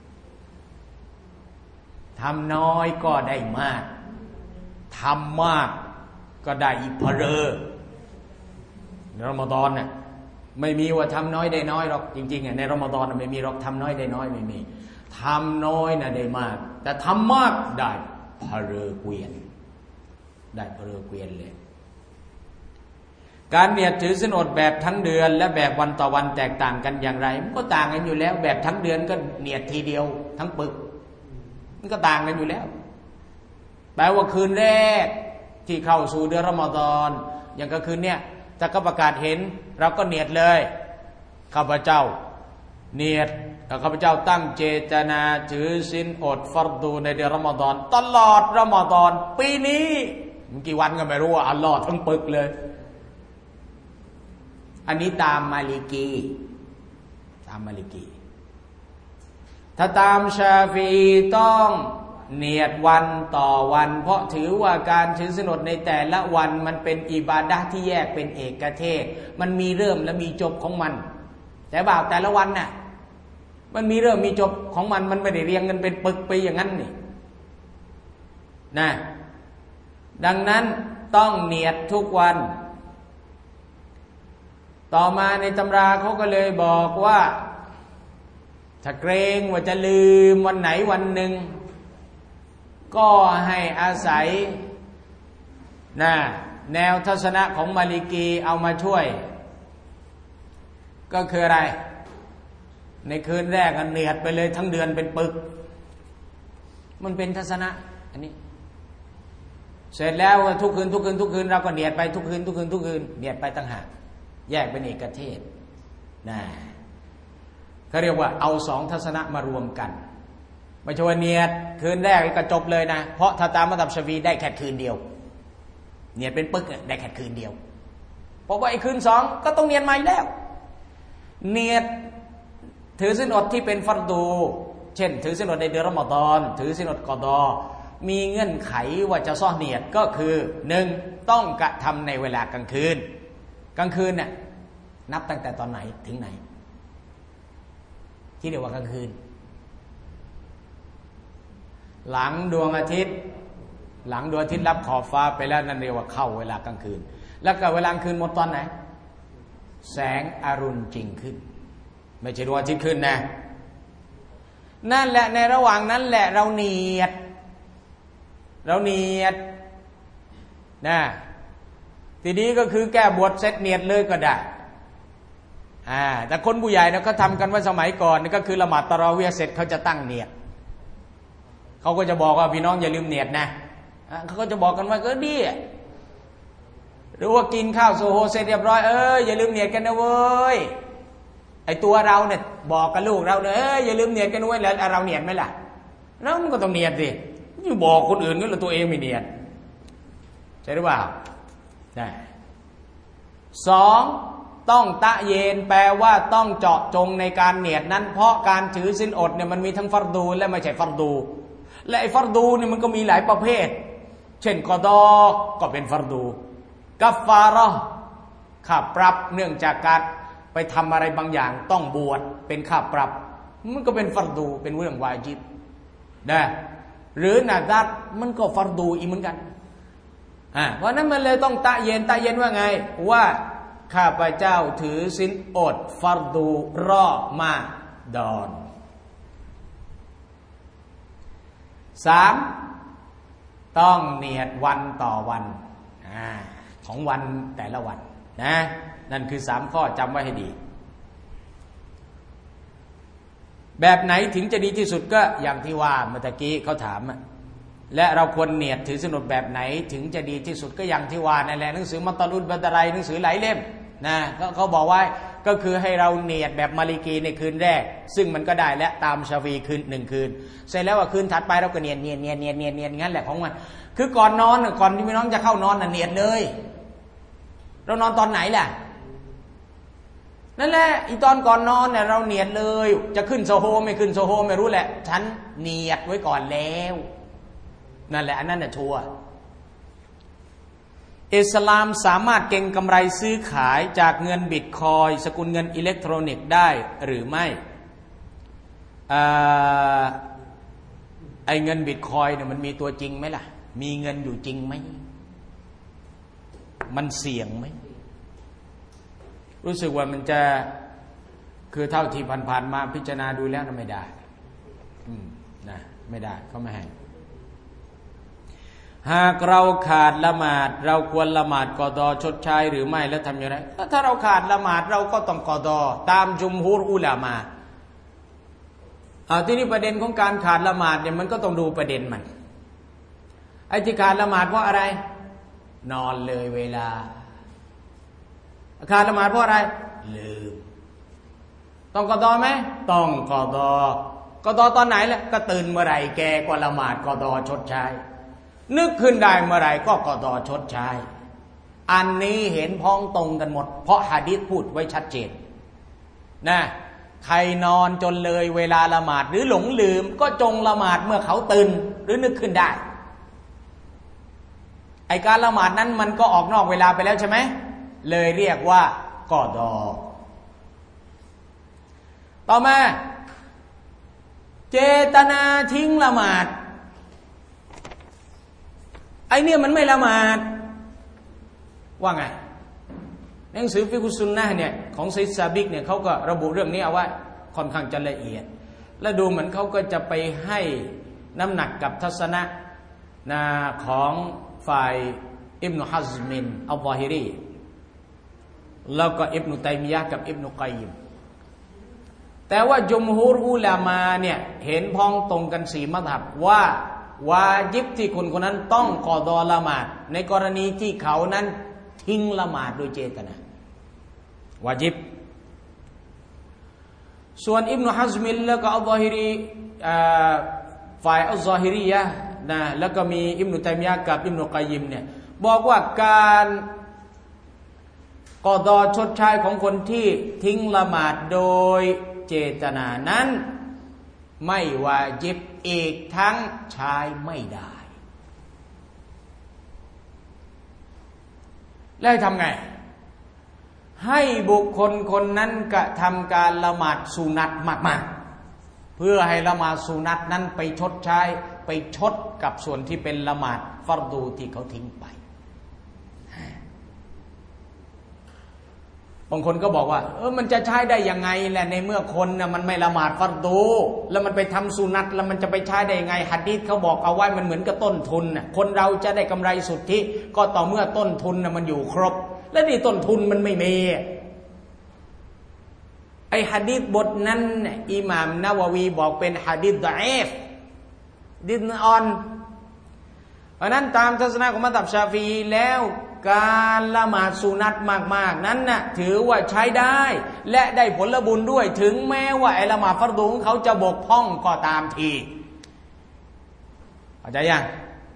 ทำน้อยก็ได้มากทำมากก็ได้อีกเพลินในรอมฎอนน่ะไม่มีว่าทำน้อยได้น้อยหรอกจริงๆอ่ะในรอมฎอนน่ะไม่มีหรอกทำน้อยได้น้อยไม่มีทำน้อยน่ะได้มากแต่ทำมากได้เพลินเกวียนได้เพลินเกวียนเลยการเนียดถือศีลอดแบบทั้งเดือนและแบบวันต่อวันแตกต่างกันอย่างไรมันก็ต่างกันอยู่แล้วแบบทั้งเดือนก็เนียดทีเดียวทั้งปึกมันก็ต่างกันอยู่แล้วแปลว่าคืนแรกที่เข้าสู่เดือนรอมฎอนอย่างก็คืนเนี้ยถ้าก็ประกาศเห็นเราก็เนียดเลยข้าพเจ้าเนียดข้าพเจ้าตั้งเจตนาถือศีลอดฟัรดูในเดือนรอมฎอนตลอดรอมฎอนปีนี้มันกี่วันก็ไม่รู้ว่าอัลลอฮ์ทั้งปึกเลยอันนี้ตามมาลิกีตามมาลิกีถ้าตามชาฟีต้องเนียดวันต่อวันเพราะถือว่าการถือศีลอดในแต่ละวันมันเป็นอิบาดะห์ที่แยกเป็นเอกเทศมันมีเริ่มและมีจบของมันแต่บ่าวแต่ละวันน่ะมันมีเริ่มมีจบของมันมันไม่ได้เรียงกันเป็นปึกไปอย่างนั้นนี่นะดังนั้นต้องเนียดทุกวันต่อมาในตำราเขาก็เลยบอกว่าถ้าเกรงว่าจะลืมวันไหนวันหนึ่งก็ให้อาศัยนะแนวทัศนะของมาลิกีเอามาช่วยก็คืออะไรในคืนแรกเนียดไปเลยทั้งเดือนเป็นปึกมันเป็นทัศนะอันนี้เสร็จแล้วทุกคืนทุกคืนทุกคืนเราก็เนียดไปทุกคืนทุกคืนทุกคืนเนียดไปต่างหากแยกเป็นเอกเทศนะเขาเรียกว่าเอาสองทัศนะมารวมกันไม่ใช่ว่าเนียดคืนแรกก็จบเลยนะเพราะถ้าตามมัธยมชาฟีได้แค่คืนเดียวเนียดเป็นปึกได้แค่คืนเดียวเพราะว่าไอ้คืนสองก็ต้องเนียดใหม่แล้วเนียดถือศีลอดที่เป็นฟัรดูเช่นถือศีลอดในเดือนรอมฎอนถือศีลอดกอฎอมีเงื่อนไขว่าจะซ้อเนียดก็คือหนึ่งต้องกระทำในเวลากลางคืนกลางคืนเนี่ยนับตั้งแต่ตอนไหนถึงไหนที่เรียกว่ากลางคืนหลังดวงอาทิตย์หลังดวงอาทิตย์รับขอบฟ้าไปแล้วนั่นเรียกว่าเข้าเวลากลางคืนแล้วก็เวลากลางคืนหมดตอนไหนแสงอรุณจริงขึ้นไม่ใช่ดวงอาทิตย์ขึ้นนะนั่นแหละในระหว่างนั้นแหละเราเนียดเราเนียดนะทีนี้ก็คือแก้บวชเสร็จเนียดเลยก็ได้อ่าแต่คนผู้ใหญ่เนี่ยเขาทำกันว่าสมัยก่อนนี่ก็คือละหมาดตะเราะวีห์เสร็จเขาจะตั้งเนียดเขาก็จะบอกว่าพี่น้องอย่าลืมเนียดนะเขาก็จะบอกกันว่าก็ดีหรือว่ากินข้าวโซโฮเสร็จเรียบร้อยเอออย่าลืมเนียดกันนะเว้ยไอตัวเราเนี่ยบอกกับลูกเราเนี่ยเอออย่าลืมเนียดกันนะเว้ยแล้วเราเนียดไหมล่ะแล้วมันก็ต้องเนียดสิอยู่บอกคนอื่นก็แล้วตัวเองไม่เนียดใช่หรือเปล่าได้สองต้องตะเยนแปลว่าต้องเจาะจงในการเนียดนั้นเพราะการถือศีลอดเนี่ยมันมีทั้งฟัรดูและไม่ใช่ฟัรดูและไอ้ฟัรดูเนี่ยมันก็มีหลายประเภทเช่นกอฎอก็เป็นฟัรดูกัฟฟาเราะห์ค่าปรับเนื่องจากการไปทำอะไรบางอย่างต้องบวชเป็นค่าปรับมันก็เป็นฟัรดูเป็นเรื่องวาญิบนะหรือนาดัรมันก็ฟัรดูอีกเหมือนกันอ่าเพราะนั้นมันเลยต้องตะเยนตะเยนว่าไงว่าข้าพเจ้าถือศีลอดฟัรดูรอมาฎอนสามต้องเนียดวันต่อวันอ่าของวันแต่ละวันนะนั่นคือสามข้อจำไว้ให้ดีแบบไหนถึงจะดีที่สุดก็อย่างที่ว่าเมื่อกี้เขาถามและเราควรเนียดถือศีลอดแบบไหนถึงจะดีที่สุดก็อย่างที่ว่านั่นแหละหนังสือมัตลุลบัตรัยหนังสือหลายเล่มนะเขาเขาบอกว่าก็คือให้เราเนียดแบบมาลิกีในคืนแรกซึ่งมันก็ได้และตามชาฟีคืนหนึ่งคืนเสร็จแล้วว่าคืนถัดไปเราก็เนียดเนียดเนียดเนียดเนียดเนียดงั้นแหละของมันคือก่อนนอนก่อนที่พี่น้องจะเข้านอนน่ะเนียดเลยเรานอนตอนไหนล่ะนั่นแหละอีตอนก่อนนอนเนี่ยเราเนียดเลยจะขึ้นโซโฮไม่ขึ้นโซโฮไม่รู้แหละฉันเนียดไว้ก่อนแล้วนั่นแหละอันนั้นน่ะชัวร์อิสลามสามารถเก็งกำไรซื้อขายจากเงินบิตคอยน์สกุลเงินอิเล็กทรอนิกส์ได้หรือไม่ไอ้เงินบิตคอยน์เนี่ยมันมีตัวจริงไหมล่ะมีเงินอยู่จริงไหมมันเสี่ยงไหมรู้สึกว่ามันจะคือเท่าที่ผ่านๆมาพิจารณาดูแล้วนะไม่ได้อืมนะไม่ได้เขาไม่ให้หากเราขาดละหมาดเราควรละหมาดกอฎอชดใช้หรือไม่แล้วทำอย่างไรถ้าเราขาดละหมาดเราก็ต้องกอฎอตามจุมฮูรอุลามะอ่าที่นี่ประเด็นของการขาดละหมาดเนี่ยมันก็ต้องดูประเด็นมันไอ้ที่ขาดละหมาดเพราะอะไรนอนเลยเวลาขาดละหมาดเพราะอะไรลืมต้องกอฎอไหมต้องกอฎอกอฎอตอนไหนล่ะก็ตื่นเมื่อไหร่แกก็ละหมาดกอฎอชดใช้นึกขึ้นได้เมื่อไหร่ก็กอฎอชดใช้อันนี้เห็นพ้องตรงกันหมดเพราะหะดีษพูดไว้ชัดเจนนะใครนอนจนเลยเวลาละหมาดหรือหลงลืมก็จงละหมาดเมื่อเขาตื่นหรือนึกขึ้นได้ไอการละหมาดนั้นมันก็ออกนอกเวลาไปแล้วใช่ไหมเลยเรียกว่ากอฎอต่อมาเจตนาทิ้งละหมาดไอเนี่ยมันไม่ละหมาดว่าไงหนังสือฟิกุซุนนะห์เนี่ยของไซซาบิกเนี่ยเขาก็ระบุเรื่องนี้เอาไว้ค่อนข้างจะละเอียดและดูเหมือนเขาก็จะไปให้น้ำหนักกับทัศนะนะของฝ่ายอิบนุฮัซมินอัลซอฮิรีแล้วก็อิบนุตัยมียะห์กับอิบนุกัยยิมแต่ว่าจุมฮูรอุลามะเนี่ยเห็นพ้องตรงกันสี่มัซฮับว่าวาญิบที่คนคนนั้นต้องกอฎอละหมาดในกรณีที่เขานั้นทิ้งละหมาดโดยเจตนาวาญิบส่วนอิบนุฮัซมินแล้วก็อัลซอฮิรีฝ่ายอัลซอฮิรียะห์นะแล้วก็มีอิบนุตัยมียะห์กับอิบนุกัยยิมเนี่ยบอกว่าการกอฎอชดใช้ของคนที่ทิ้งละหมาดโดยเจตนานั้นไม่วาญิบอีกทั้งใช้ไม่ได้แล้วทำไงให้บุคคลคนนั้นกระทำการละหมาดสุนัตมากๆเพื่อให้ละหมาดสุนัตนั้นไปชดใช้ไปชดกับส่วนที่เป็นละหมาดฟัรดูที่เขาทิ้งไปบางคนก็บอกว่าเออมันจะใช้ได้ยังไงแหละในเมื่อคนน่ะมันไม่ละหมาดฟัรดูแล้วมันไปทำสุนัตแล้วมันจะไปใช้ได้ยังไงหะดีษเขาบอกเอาไว้มันเหมือนกับต้นทุนน่ะคนเราจะได้กำไรสุทธิก็ต่อเมื่อต้นทุนน่ะมันอยู่ครบและนี่ต้นทุนมันไม่มีไอ้หะดีษบทนั้นอิหม่ามนะวะวีบอกเป็นหะดีษฎออีฟดินอ่อนเพราะนั้นตามทัศนะของมัซฮับชาฟีอีแล้วการละหมาดสุนัตมากๆนั้นน่ะถือว่าใช้ได้และได้ผลบุญด้วยถึงแม้ว่าไอ้ละหมาดฟัรดูของเขาจะบกพร่องก็ตามทีเข้าใจยัง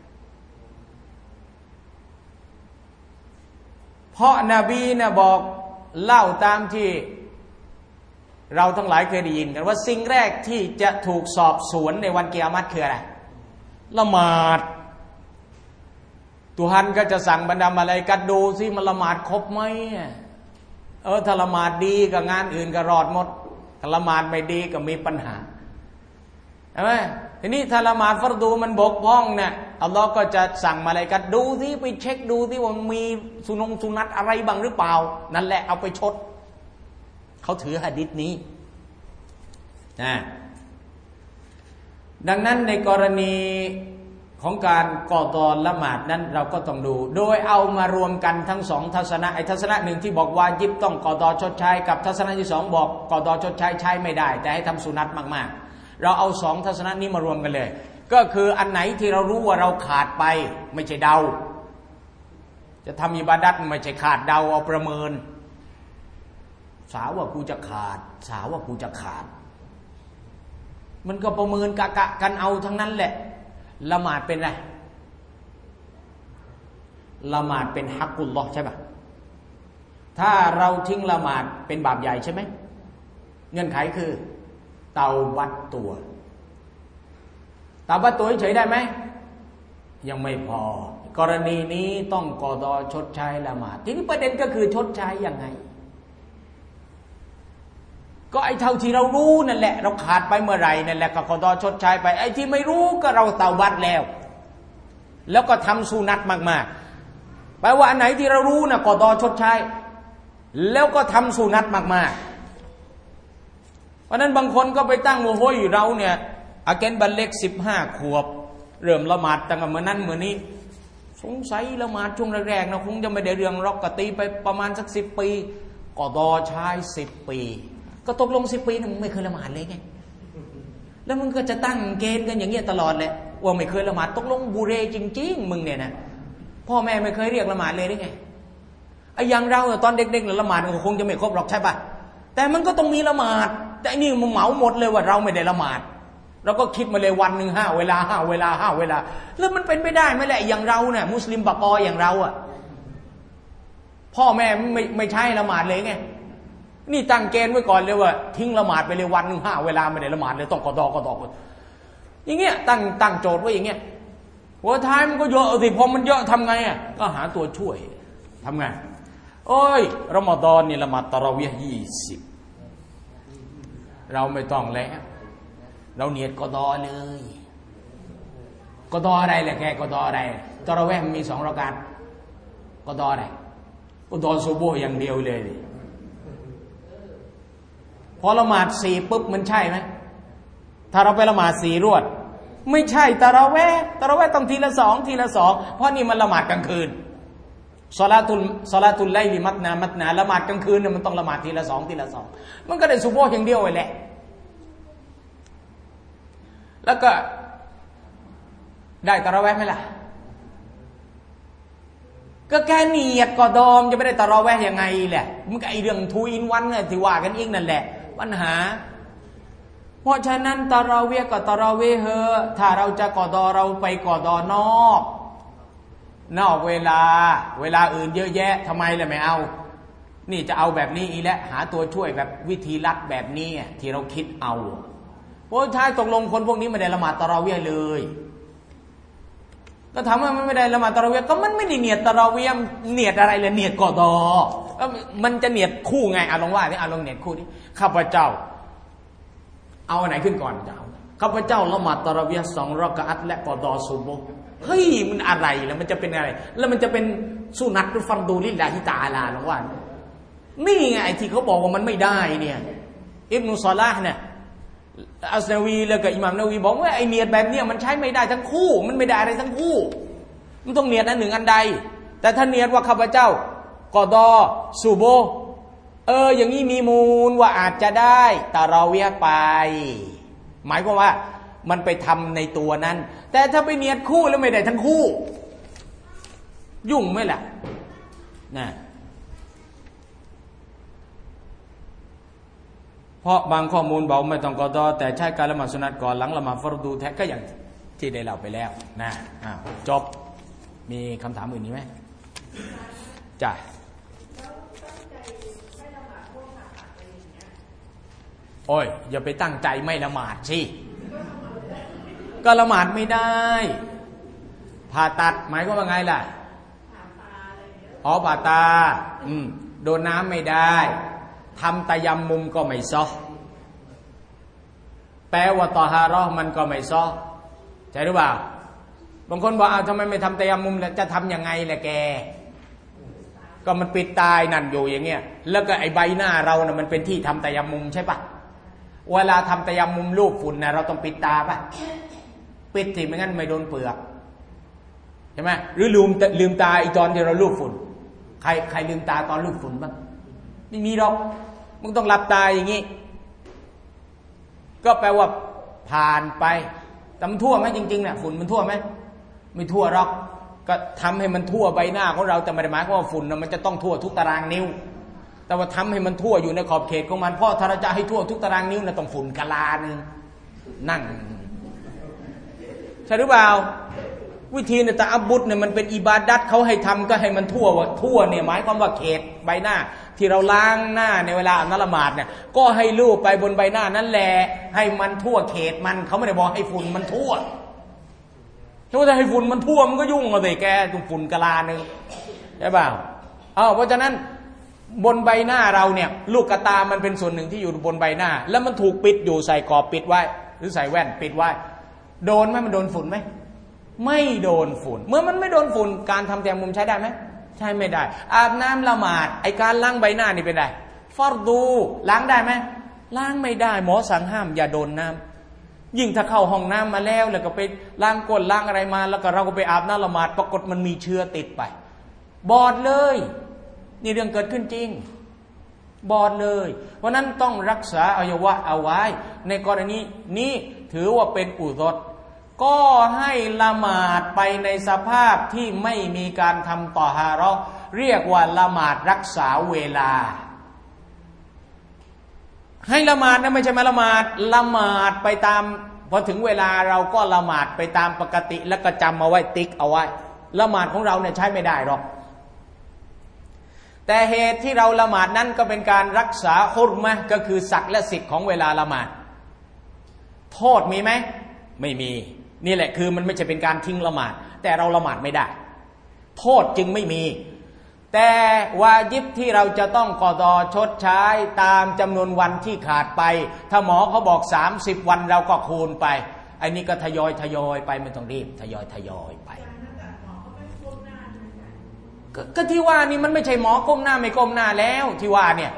เพราะนบีน่ะบอกเล่าตามที่เราทั้งหลายเคยได้ยินกันว่าสิ่งแรกที่จะถูกสอบสวนในวันกิยามะฮ์คืออะไรละหมาดตุฮันก็จะสั่งบรรดามาลาอิกะฮ์ดูสิมันละหมาดครบไหมเออถ้าละหมาดดีกับงานอื่นก็รอดหมดถ้าละหมาดไม่ดีก็มีปัญหาใช่ไหมทีนี้ถ้าละหมาดฟัรดูมันบกพร่องเนี่ยอัลลอฮ์ก็จะสั่งมาลาอิกะฮ์ดูสิไปเช็คดูสิว่ามีสุนงสุนัตอะไรบ้างหรือเปล่านั่นแหละเอาไปชดเขาถือหะดีษนี้นะดังนั้นในกรณีของการกอฎอละหมาดนั้นเราก็ต้องดูโดยเอามารวมกันทั้งสองทัศนะไอ้ทัศนะหนึ่งที่บอกวาญิบต้องกอฎอชดใช้กับทัศนะที่สองบอกกอฎอชดใช้ใช้ไม่ได้แต่ให้ทำสุนัตมากๆเราเอาสองทัศนะนี้มารวมกันเลยก็คืออันไหนที่เรารู้ว่าเราขาดไปไม่ใช่เดาจะทำอิบาดัตไม่ใช่ขาดเดาเอาประเมินสาวว่ากูจะขาดสาวว่ากูจะขาดมันก็ประเมินกะกะกันเอาทั้งนั้นแหละละหมาดเป็นอะไรละหมาดเป็นฮักกุลลอฮ์ใช่ป่ะถ้าเราทิ้งละหมาดเป็นบาปใหญ่ใช่ไหมเงื่อนไขคือเตาบัตตัวเตาบัตตัวเฉยได้ไหมยังไม่พอกรณีนี้ต้องกอฎอชดใช้ละหมาดทีนี้ประเด็นก็คือชดใช้ยังไงก็ไอ้เท่าที่เรารู้นั่นแหละเราขาดไปเมื่อไหร่นั่นแหละก็กอฎอชดใช้ไปไอ้ที่ไม่รู้ก็เราเตาบัตรแล้วแล้วก็ทำสุนัตมากๆแปลว่าอันไหนที่เรารู้นะกอฎอชดใช้แล้วก็ทำสุนัตมากๆเพราะนั้นบางคนก็ไปตั้งโมโหอยู่เราเนี่ยอาเกนบัลเล็กสิบห้าขวบเริ่มละหมาดตั้งแต่เมื่อนั้นเมื่อนี้สงสัยละหมาดช่วงแรกๆนะคงจะไม่ได้เรื่องรอกกะตีไปประมาณสักสิบปีกอฎอใช้สิบปีก็ตกลงสิบปีนะมึงไม่เคยละหมาดเลยไงแล้วมึงก็จะตั้งเกณฑ์กันอย่างเงี้ยตลอดแหละว่าไม่เคยละหมาดตกลงบูเรจริงๆมึงเนี่ยนะพ่อแม่ไม่เคยเรียกละหมาดเลยได้ไงไอ้อย่างเราตอนเด็กๆละหมาดมันคงจะไม่ครบหรอกใช่ป่ะแต่มันก็ต้องมีละหมาดแต่อันนี้มันเหมาหมดเลยว่าเราไม่ได้ละหมาดเราก็คิดมาเลยวันหนึ่งห้าเวลาห้าเวลาห้าเวลาแล้วมันเป็นไปได้ไหมแหละอย่างเราเนี่ยมุสลิมบากออย่างเราอ่ะพ่อแม่ไม่ไม่ใช่ละหมาดเลยไงนี่ตั้งเกณฑ์ไว้ก่อนเลยว่าทิ้งละหมาดไปเลยวันหนึ่งห้าเวลาไม่ได้ละหมาดเลยต้องกอฎอกอฎออย่างเงี้ยตั้งตั้งโจทย์ไว้อย่างเงี้ยหัวท้ายมันก็เยอะสิพอมันเยอะทำไงอ่ะก็หาตัวช่วยทำไงโอ้ยรอมฎอนนี่ละหมาดตะเราะวีห์ยี่สิบเราไม่ต้องแล้วเราเนียดกอฎอเลยกอฎออะไรแหละแกกอฎออะไรตะเราะวีห์มันมีสองรอกาตกอฎออะไรกอฎอซุบฮ์อย่างเดียวเลยพอละหมาดสี่ปุ๊บมันใช่ไหมถ้าเราไปละหมาดสี่รวดไม่ใช่ตะเราะวีห์ตะเราะวีห์ต้องทีละสองทีละสองเพราะนี่มันละหมาดกลางคืนศอลาตุลศอลาตุลไลลิมัตนามัตนาละหมาดกลางคืนเนี่ยมันต้องละหมาดทีละสองทีละสองมันก็ได้ซุบฮ์อย่างเดียวไปแหละแล้วก็ได้ตะเราะวีห์ไหมล่ะก็แค่เนียดกอฎอมจะไม่ได้ตะเราะวีห์ยังไงแหละมันก็ไอเรื่องทูอินวันเนี่ยที่ว่ากันอีกนั่นแหละปัญหาเพราะฉะนั้นตะเราะวีห์ก็ตะเราะวีห์เฮอะถ้าเราจะกอฎอเราไปกอฎอนอกนอกเวลาเวลาอื่นเยอะแยะทำไมล่ะไม่เอานี่จะเอาแบบนี้อีแล้วหาตัวช่วยแบบวิธีลัดแบบนี้ที่เราคิดเอาเพราะท้ายตกลงคนพวกนี้ไม่ได้ละหมาดตะเราะวีห์เลยก็ถามว่ามันไม่ได้ละหมาดตะเราะวีห์ก็มันไม่ได้เนียดตะเราะวีห์เนียดอะไรเลยเนียดกอฎอมันจะเนียดคู่ไงอ่ะลองว่าดิอ่ะลองเนียดคู่ดิข้าพเจ้าเอาอันไหนขึ้นก่อนเจ้าข้าพเจ้าละหมาดตะเราะวีห์สองรอกะอัตและกอฎอซุบฮ์เฮ้ยมันอะไรแล้วมันจะเป็นอะไรแล้วมันจะเป็นสุนัตหรือฟัรดูลิลลาฮิตะอาลาลองว่านี่ไงไอ้ที่เขาบอกว่ามันไม่ได้เนี่ยอิบนุศอลาห์เนี่ยอัสนาวีแล้วก็อิหม่ามนาวีบอกว่าไอ้เนียดแบบเนี้ยมันใช้ไม่ได้ทั้งคู่มันไม่ได้อะไรทั้งคู่มันต้องเนียดอันหนึ่งอันใดแต่ถ้าเนียดว่าข้าพเจ้ากอฎอซุบฮ์เอออย่างนี้มีมูลว่าอาจจะได้ตะเราะวีห์ไปหมายความว่ามันไปทำในตัวนั้นแต่ถ้าไปเนียดคู่แล้วไม่ได้ทั้งคู่ยุ่งไหมล่ะนะเพราะบางข้อมูลบอกไม่ต้องกอฎอแต่ใช้การละหมาดสุนัตก่อนหลังละหมาดฟัรดูแท้ก็อย่างที่ได้เล่าไปแล้วนะอ่าจบมีคำถามอื่นนี้ไหมจ้ะโอ้ยอย่าไปตั้งใจไม่ละหมาดสิก็ละหมาดไม่ได้ผ่าตัดหมายว่าไงล่ะอ๋อผ่าตาอืมโดนน้ำไม่ได้ทำตะยัมมุมก็ไม่ซอแปลว่าตอฮาเราะห์มันก็ไม่ซอใช่หรือเปล่าบางคนบอกอ้าวทำไมไม่ทำตะยัมมุมแล้วจะทำยังไงล่ะแกก็มันปิดตายนั่นอยู่อย่างเงี้ยแล้วก็ไอ้ใบหน้าเราน่ะมันเป็นที่ทำตะยัมมุมใช่ปะเวลาทำตะยัมมุมรูปฝุ่นนะเราต้องปิดตาปะปิดสิไม่งั้นไม่โดนเปลือกใช่ไหมหรือลืมลืมตาอีตอนที่เราลูบฝุ่นใครใครลืมตาตอนลูบฝุ่นบ้างไม่มีหรอกมึงต้องหลับตาอย่างนี้ก็แปลว่าผ่านไปแต่มันทั่วไหมจริงๆเนี่ยฝุ่นมันทั่วไหมไม่ทั่วหรอกก็ทำให้มันทั่วใบหน้าของเราแต่ไม่ได้หมายความว่าฝุ่นมันจะต้องทั่วทุกตารางนิ้วแต่ว่าทำให้มันทั่วอยู่ในขอบเขตของมันเพราะถ้าเราจะให้ทั่วทุกตารางนิ้วนะต้องฝุ่นกะลานึงนั่งใช่หรือเปล่าวิธีในตะอับบุตเนี่ยมันเป็นอิบาดัตเขาให้ทำก็ให้มันทั่วว่าทั่วเนี่ยหมายความว่าเขตใบหน้าที่เราล้างหน้าในเวลาอัลละหมาดเนี่ยก็ให้ลูบไปบนใบหน้านั่นแหละให้มันทั่วเขตมันเขาไม่ได้บอกให้ฝุ่นมันทั่วถ้าจะให้ฝุ่นมันท่วมมันก็ยุ่งเอาสิแกตุ่มฝุ่นกะลาหนึ่งใช่เปล่าอ้าวเพราะฉะนั้นบนใบหน้าเราเนี่ยลูกกระตามันเป็นส่วนหนึ่งที่อยู่บนใบหน้าแล้วมันถูกปิดอยู่ใส่กรอบปิดไว้หรือใส่แว่นปิดไว้โดนไหมมันโดนฝุ่นไหมไม่โดนฝุ่นเมื่อมันไม่โดนฝุ่นการทำแตยมุมใช้ได้ไหมใช่ไม่ได้อาบน้ำละหมาดไอการล้างใบหน้านี่เป็นไรฟารดูล้างได้ไหมล้างไม่ได้หมอสั่งห้ามอย่าโดนน้ำยิ่งถ้าเข้าห้องน้ำมาแล้วแล้วก็ไปล้างก้นล้างอะไรมาแล้วก็เราก็ไปอาบน้ำละหมาดปรากฏมันมีเชื้อติดไปบอดเลยนี่เรื่องเกิดขึ้นจริงบอดเลยเพราะนั้นต้องรักษาอวัยวะเอาไว้ในกรณีนี้ถือว่าเป็นอุฎก็ให้ละหมาดไปในสภาพที่ไม่มีการทำต่อฮาเราะห์เรียกว่าละหมาดรักษาเวลาให้ละหมาดนะไม่ใช่มาละหมาดละหมาดไปตามพอถึงเวลาเราก็ละหมาดไปตามปกติแล้วก็จำเอาไว้ติ๊กเอาไว้ละหมาดของเราเนี่ยใช้ไม่ได้หรอกแต่เหตุที่เราละหมาดนั้นก็เป็นการรักษาฮุรมะห์ก็คือศักดิ์และสิทธิ์ของเวลาละหมาดโทษมีไหมไม่มีนี่แหละคือมันไม่ใช่เป็นการทิ้งละหมาดแต่เราละหมาดไม่ได้โทษจึงไม่มีแต่วาญิบที่เราจะต้องกอฎอชดใช้ตามจำนวนวันที่ขาดไปถ้าหมอเขาบอกสามสิบวันเราก็คูณไปไอ้นี่ก็ทยอยทยอยไปไม่ต้องรีบทยอยทยอยไปก, ก็ที่ว่านี่มันไม่ใช่หมอก้มหน้าไม่ก้มหน้าแล้วที่ว่าเนี่ย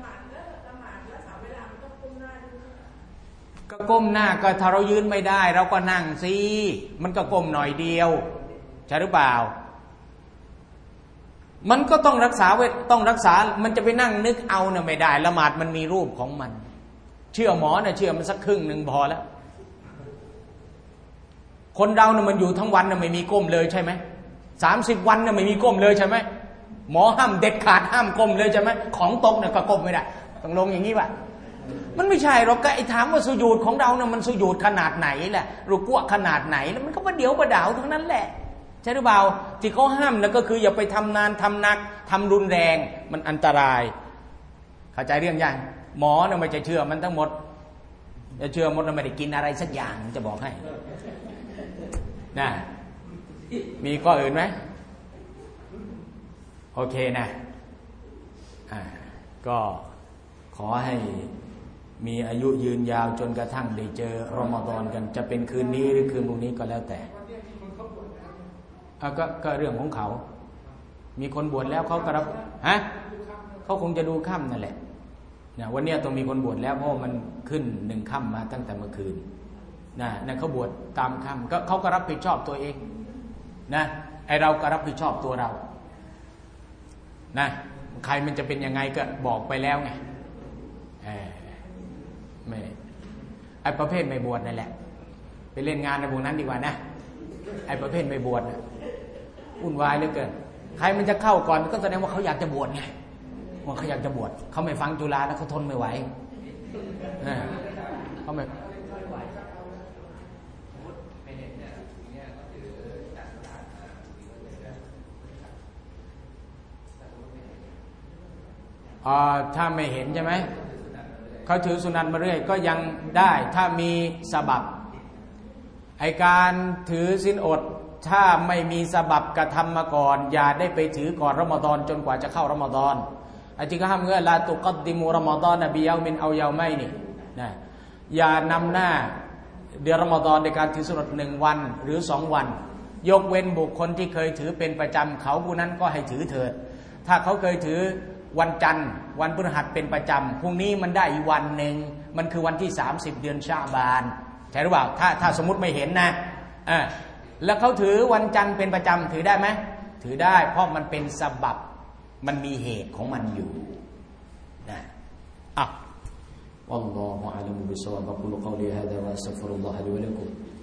ก็ก้มหน้าก็ถ้าเรายืนไม่ได้เราก็นั่งสิมันก็ก้มหน่อยเดียวใช่หรือเปล่ามันก็ต้องรักษาเวทต้องรักษามันจะไปนั่งนึกเอาเนี่ยไม่ได้ละหมาดมันมีรูปของมันเชื่อหมอเนี่ยเชื่อมันสักครึ่งหนึ่งพอแล้วคนเราเนี่ยมันอยู่ทั้งวันเนี่ยไม่มีก้มเลยใช่ไหมสามสิบวันเนี่ยไม่มีก้มเลยใช่ไหมหมอห้ามเด็ดขาดห้ามก้มเลยใช่ไหมของตกเนี่ยก็ก้มไม่ได้ต้องลงอย่างนี้ป่ะมันไม่ใช่หรอกก็ไอ้ถามว่าสุญูดของเราเนี่ยมันสุญูดขนาดไหนแหละรุกัวขนาดไหนแล้วมันก็ประเดี๋ยวประดาวทั้งนั้นแหละใช่หรือเปล่าที่เขาห้ามนะก็คืออย่าไปทำนานทำหนักทำรุนแรงมันอันตรายเข้าใจเรื่องยังหมอเนี่ยไม่จะเชื่อมันทั้งหมดจะเชื่อหมดมันไม่ได้กินอะไรสักอย่างจะบอกให้นะมีข้ออื่นไหมโอเคนะอ่าก็ขอให้มีอายุยืนยาวจนกระทั่งได้เจอรอมฎอนกันจะเป็นคืนนี้หรือคืนพรุ่งนี้ก็แล้วแต่อ่ะก็ก็เรื่องของเขามีคนบวชแล้วเขาก็รับฮะเขาคงจะดูค่ำนั่นแหละนะวันนี้ต้องมีคนบวชแล้วเพราะมันขึ้นหนึ่งค่ำมาตั้งแต่เมื่อคืนนะนั่นเขาบวชตามค่ำก็เขาก็รับผิดชอบตัวเองนะไอเราก็รับผิดชอบตัวเรานะใครมันจะเป็นยังไงก็บอกไปแล้วไงเออไม่ไอประเภทไม่บวชนั่นแหละไปเล่นงานในพวกนั้นดีกว่านะไอประเภทไม่บวชนะวุ่นวายเหลือเกินใครมันจะเข้าก่อนก็แสดงว่าเขาอยากจะบวชไงว่าเขาอยากจะบวชเขาไม่ฟังจุฬาแล้วเขาทนไม่ไหวนะเขาไม่อ่าถ้าไม่เห็นใช่ไหมเขาถือสุนัตมาเรื่อยก็ยังได้ถ้ามีสบับไอการถือศีลอดถ้าไม่มีสบับกระทำมาก่อนอย่าได้ไปถือก่อนรอมฎอนจนกว่าจะเข้ารอมฎอนไอ้ที่เขาห้ามเงื่อลาตุกัดดิมูรอมฎอนนะบิยามินเอายาวไม่นี่นะอย่านำหน้าเดือนรอมฎอนในการถือศีลอดหนึ่งวันหรือสองวันยกเว้นบุคคลที่เคยถือเป็นประจำเขาผู้นั้นก็ให้ถือเถิดถ้าเขาเคยถือวันจันทร์วันพฤหัสเป็นประจำพรุ่งนี้มันได้อีกวันหนึ่งมันคือวันที่สามสิบเดือนชะบานใช่หรือเปล่าถ้าถ้าสมมุติไม่เห็นนะอ่าแล้วเขาถือวันจันทร์เป็นประจำถือได้ไหมถือได้เพราะมันเป็นสบับมันมีเหตุของมันอยู่นะอ่ะวัลลอฮุอะลัมบิศอวาบ أقول قولي هذا وأستغفر الله لي ولكم